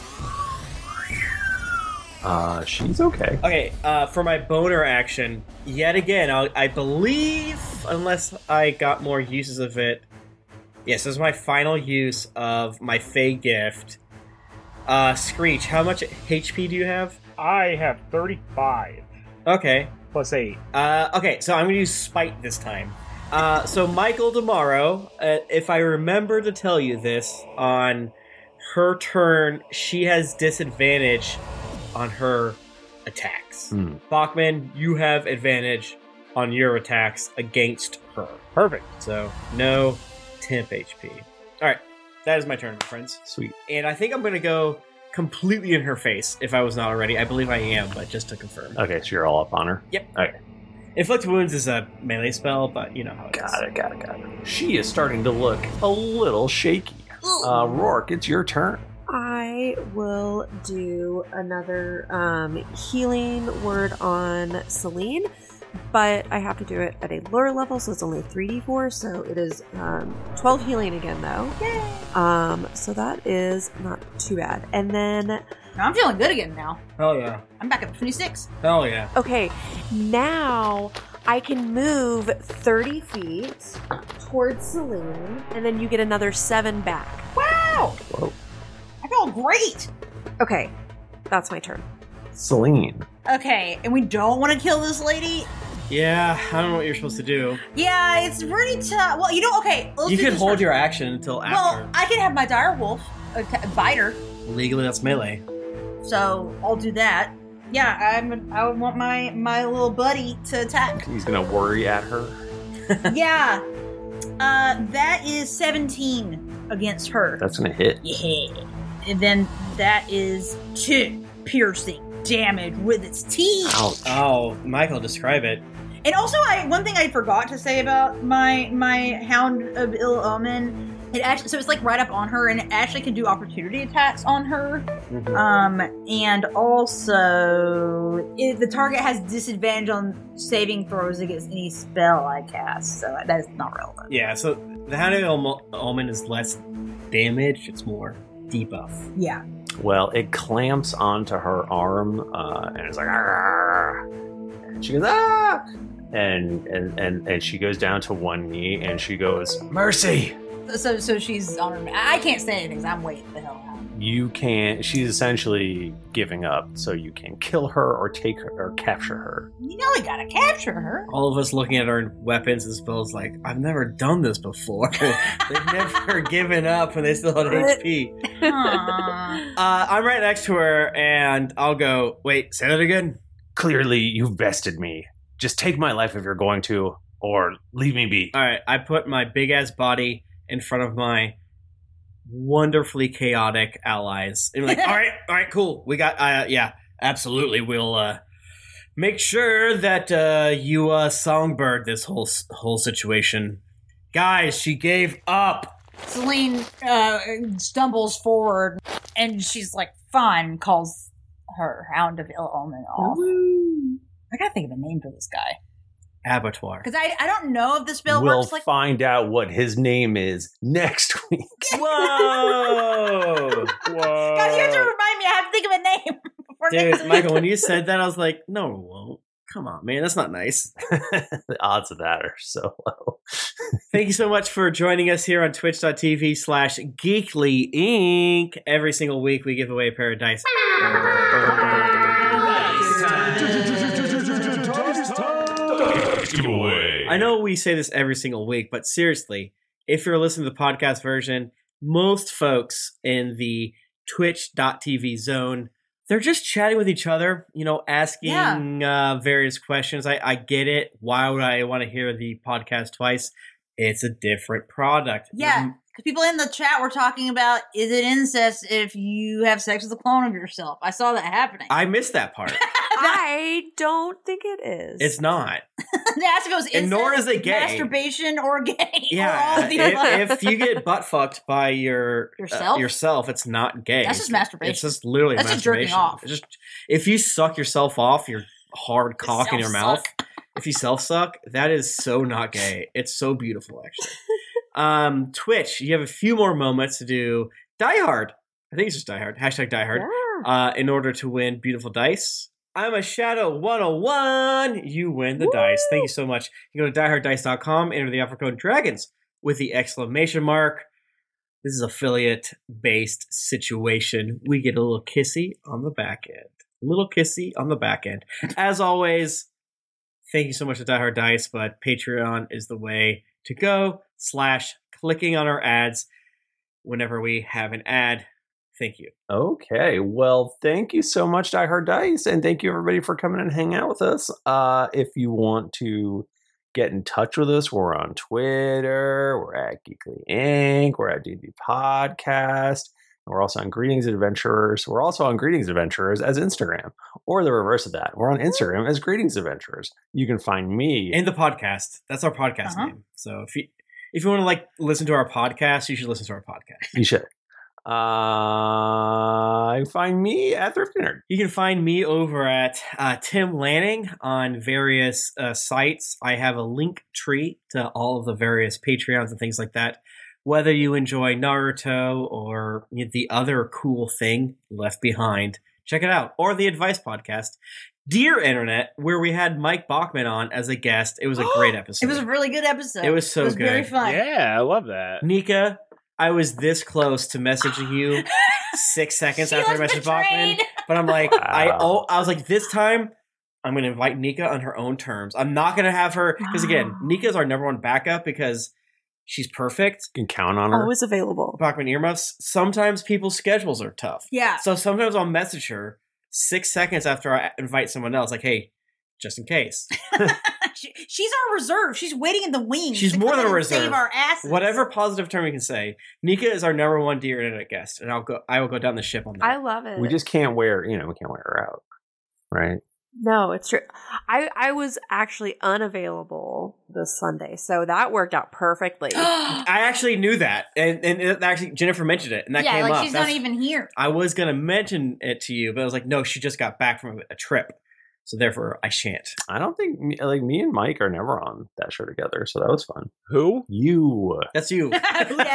Uh, she's okay. Okay, uh, for my boner action, yet again, I'll, I believe, unless I got more uses of it... Yes, this is my final use of my Fey gift. Uh, Screech, how much H P do you have? I have thirty-five. Okay. Plus eight. Uh, okay, so I'm going to use Spite this time. Uh, so Michael Demaro, uh, if I remember to tell you this, on her turn, she has disadvantage on her attacks. Hmm. Bachman, you have advantage on your attacks against her. Perfect. So, no temp H P. Alright, that is my turn, my friends. Sweet. And I think I'm going to go completely in her face, if I was not already. I believe I am, but just to confirm. Okay, so you're all up on her? Yep. Okay. Inflict Wounds is a melee spell, but you know how it is. Got it, got it, got it. She is starting to look a little shaky. Uh, Rourke, it's your turn. I will do another um, healing word on Celine, but I have to do it at a lower level, so it's only three d four, so it is um, twelve healing again, though. Yay! Um, so that is not too bad. And then... No, I'm feeling good again now. Hell yeah. I'm back up to twenty-six. Hell yeah. Okay, now I can move thirty feet towards Celine, and then you get another seven back. Wow! Whoa. I feel great! Okay, that's my turn. Celine. Okay, and we don't want to kill this lady? Yeah, I don't know what you're supposed to do. Yeah, it's pretty tough. Well, you know, okay. Let's You do can this hold first. your action until after. Well, I can have my dire wolf atta- bite her, Legally, that's melee. so I'll do that. Yeah, I'm. I would want my my little buddy to attack. He's gonna worry at her. Yeah, uh, that is seventeen against her. That's gonna hit. Yeah, and then that is two piercing damage with its teeth. Ouch. Oh, Michael, describe it. And also, I one thing I forgot to say about my my Hound of Ill Omen, it actually so it's like right up on her, and it actually can do opportunity attacks on her. Mm-hmm. Um, and also, if the target has disadvantage on saving throws against any spell I cast, so that is not relevant. Yeah, so the Hound of Ill Omen is less damage, it's more debuff. Yeah. Well, it clamps onto her arm, uh, and it's like, "Argh." And she goes, ah! And, and, and, and she goes down to one knee, and she goes, mercy! So so she's on her. I can't say anything because I'm waiting the hell out. You can't, she's essentially giving up, so you can kill her or take her or capture her. You know we gotta capture her. All of us looking at our weapons and spells like, I've never done this before. They've never given up when they still had H P. Aw. Uh, I'm right next to her, and I'll go, wait, say that again? Clearly, you've bested me. Just take my life if you're going to, or leave me be. All right, I put my big-ass body in front of my wonderfully chaotic allies. And like, all right, all right, cool. We got, uh, yeah, absolutely. We'll uh, make sure that uh, you uh, songbird this whole whole situation. Guys, she gave up. Celine uh, stumbles forward, and she's like, fine, calls her Hound of Ill Omen off. I gotta think of a name for this guy. abattoir. Because I, I don't know if the spell We'll works like. find out what his name is next week. Whoa! Whoa. Guys, you have to remind me. I have to think of a name. before next Dude, week. Michael, when you said that, I was like, no, it won't. Come on, man. That's not nice. The odds of that are so low. Thank you so much for joining us here on twitch.tv slash Geekly Inc. Every single week we give away a pair of dice. I know we say this every single week, but seriously, if you're listening to the podcast version, most folks in the twitch.tv zone, they're just chatting with each other, you know, asking yeah. uh, various questions. I, I get it. Why would I want to hear the podcast twice? It's a different product. Yeah, because people in the chat were talking about, is it incest if you have sex with a clone of yourself? I saw that happening. I missed that part. I don't think it is. It's not. They asked if it was incest, and nor is it gay. masturbation, or gay. Yeah, or all of the above. if, if you get butt fucked by your Yourself? uh, yourself, it's not gay. That's just masturbation. It's just literally That's just masturbation. jerking off. It's just if you suck yourself off, your hard cock in your mouth. If you self suck, that is so not gay. It's so beautiful, actually. um, Twitch, you have a few more moments to do Die Hard. I think it's just Die Hard. Hashtag Die Hard. Yeah. Uh, in order to win beautiful dice. I'm a Shadow one oh one. You win the Woo! dice. Thank you so much. You go to die hard dice dot com, enter the offer code DRAGONS with the exclamation mark. This is affiliate-based situation. We get a little kissy on the back end. A little kissy on the back end. As always, thank you so much to Die Hard Dice, but Patreon is the way to go, slash clicking on our ads whenever we have an ad. Thank you. Okay. Well, thank you so much, Die Hard Dice, and thank you everybody for coming and hanging out with us. Uh, if you want to get in touch with us, we're on Twitter, we're at Geekly Incorporated, we're at D and D Podcast, and we're also on Greetings Adventurers. We're also on Greetings Adventurers as Instagram, or the reverse of that. We're on Instagram as Greetings Adventurers. You can find me in the podcast. That's our podcast uh-huh. name. So if you if you want to like listen to our podcast, you should listen to our podcast. You should. Uh, you can find me at Thrifty Nerd. You can find me over at uh, Tim Lanning on various uh, sites. I have a link tree to all of the various Patreons and things like that. Whether you enjoy Naruto or the other cool thing Left Behind, check it out. Or the Advice Podcast. Dear Internet, where we had Mike Bachman on as a guest. It was a great episode. It was a really good episode. It was so good. It was good. very fun. Yeah, I love that. Nika, I was this close to messaging you six seconds after I messaged Bachman, but I'm like, wow. I oh, I was like, this time I'm going to invite Nika on her own terms. I'm not going to have her because again, Nika's our number one backup because she's perfect. You can count on her. Always available. Bachman earmuffs. Sometimes people's schedules are tough. Yeah. So sometimes I'll message her six seconds after I invite someone else, like, hey, just in case. she, she's our reserve. She's waiting in the wings. She's more than a reserve. Save our asses. Whatever positive term we can say. Nika is our number one Dear Internet guest, and I'll go. I will go down the ship on that. I love it. We just can't wear, you know, we can't wear her out, right? No, it's true. I I was actually unavailable this Sunday, so that worked out perfectly. I actually knew that, and and it actually Jennifer mentioned it, and that yeah, came like up. she's That's, not even here. I was gonna mention it to you, but I was like, no, she just got back from a, a trip. So therefore, I shan't. I don't think, me, like, me and Mike are never on that show together, so that was fun. Who? You. That's you. um,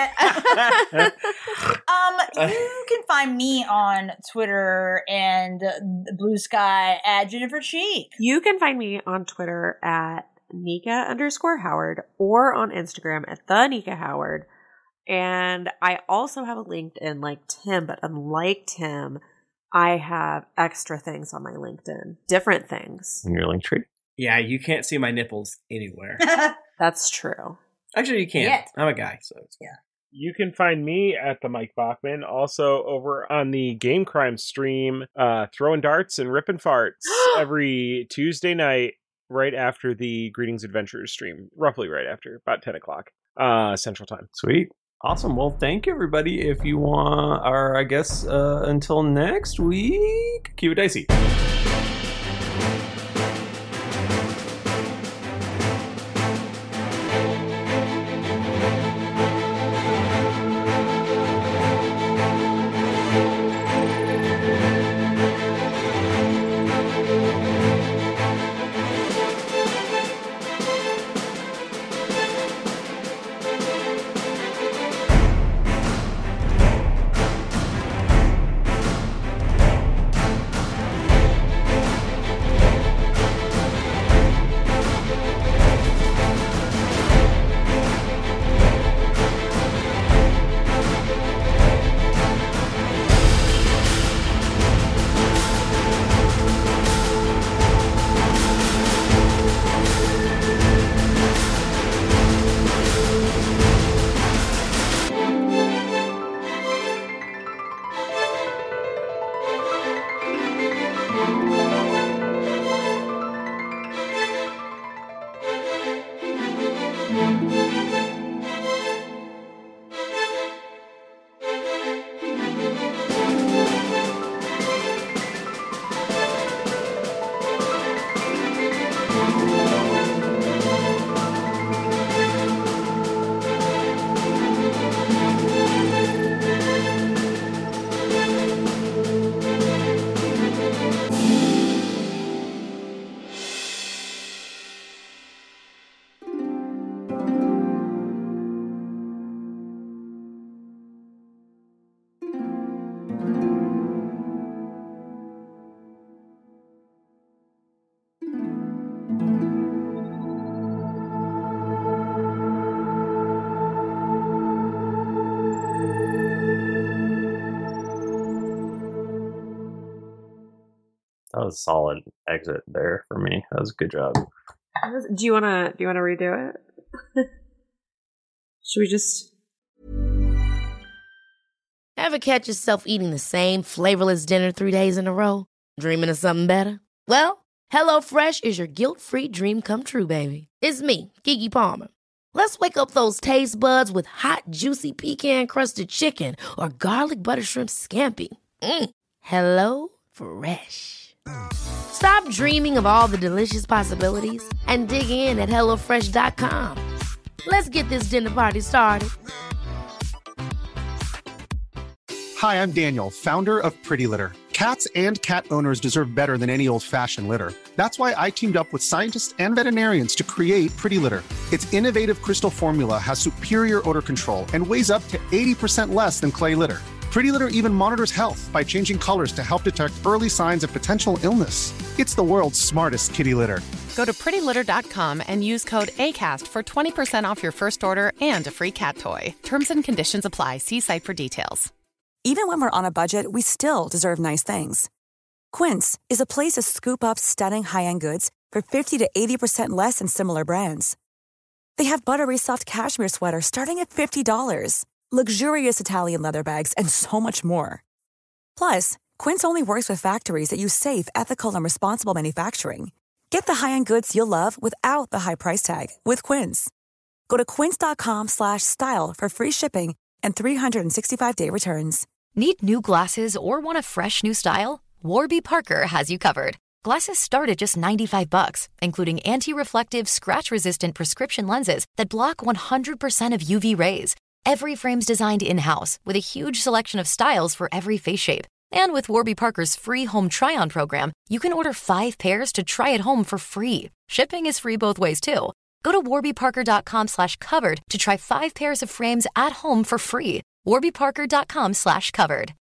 you can find me on Twitter and Blue Sky at Jennifer Cheek. You can find me on Twitter at Nika underscore Howard or on Instagram at the Nika Howard. And I also have a LinkedIn like Tim, but unlike Tim, I have extra things on my LinkedIn. Different things. In your link tree? Yeah, you can't see my nipples anywhere. That's true. Actually, you can. Yet. I'm a guy, so it's yeah. You can find me at the Mike Bachman, also over on the Game Crime stream, uh, throwing darts and ripping farts every Tuesday night, right after the Greetings Adventurers stream, roughly right after, about ten o'clock uh, Central Time. Sweet. Awesome. Well, thank you, everybody. If you want, or I guess uh, until next week, keep it dicey. That was a solid exit there for me. That was a good job. Do you wanna do you wanna redo it? Should we just Ever catch yourself eating the same flavorless dinner three days in a row? Dreaming of something better? Well, HelloFresh is your guilt-free dream come true, baby. It's me, Keke Palmer. Let's wake up those taste buds with hot, juicy pecan-crusted chicken or garlic butter shrimp scampi. Mm. Hello Fresh. Stop dreaming of all the delicious possibilities and dig in at hello fresh dot com. Let's get this dinner party started. Hi, I'm Daniel, founder of Pretty Litter. Cats and cat owners deserve better than any old-fashioned litter. That's why I teamed up with scientists and veterinarians to create Pretty Litter. Its innovative crystal formula has superior odor control and weighs up to eighty percent less than clay litter. Pretty Litter even monitors health by changing colors to help detect early signs of potential illness. It's the world's smartest kitty litter. Go to pretty litter dot com and use code ACAST for twenty percent off your first order and a free cat toy. Terms and conditions apply. See site for details. Even when we're on a budget, we still deserve nice things. Quince is a place to scoop up stunning high-end goods for fifty to eighty percent less than similar brands. They have buttery soft cashmere sweaters starting at fifty dollars, luxurious Italian leather bags, and so much more. Plus, Quince only works with factories that use safe, ethical, and responsible manufacturing. Get the high-end goods you'll love without the high price tag with Quince. Go to quince dot com slash style for free shipping and three sixty-five day returns. Need new glasses or want a fresh new style? Warby Parker has you covered. Glasses start at just ninety-five bucks, including anti-reflective, scratch-resistant prescription lenses that block one hundred percent of U V rays. Every frame's designed in-house with a huge selection of styles for every face shape. And with Warby Parker's free home try-on program, you can order five pairs to try at home for free. Shipping is free both ways, too. Go to warby parker dot com slash covered to try five pairs of frames at home for free. warby parker dot com slash covered.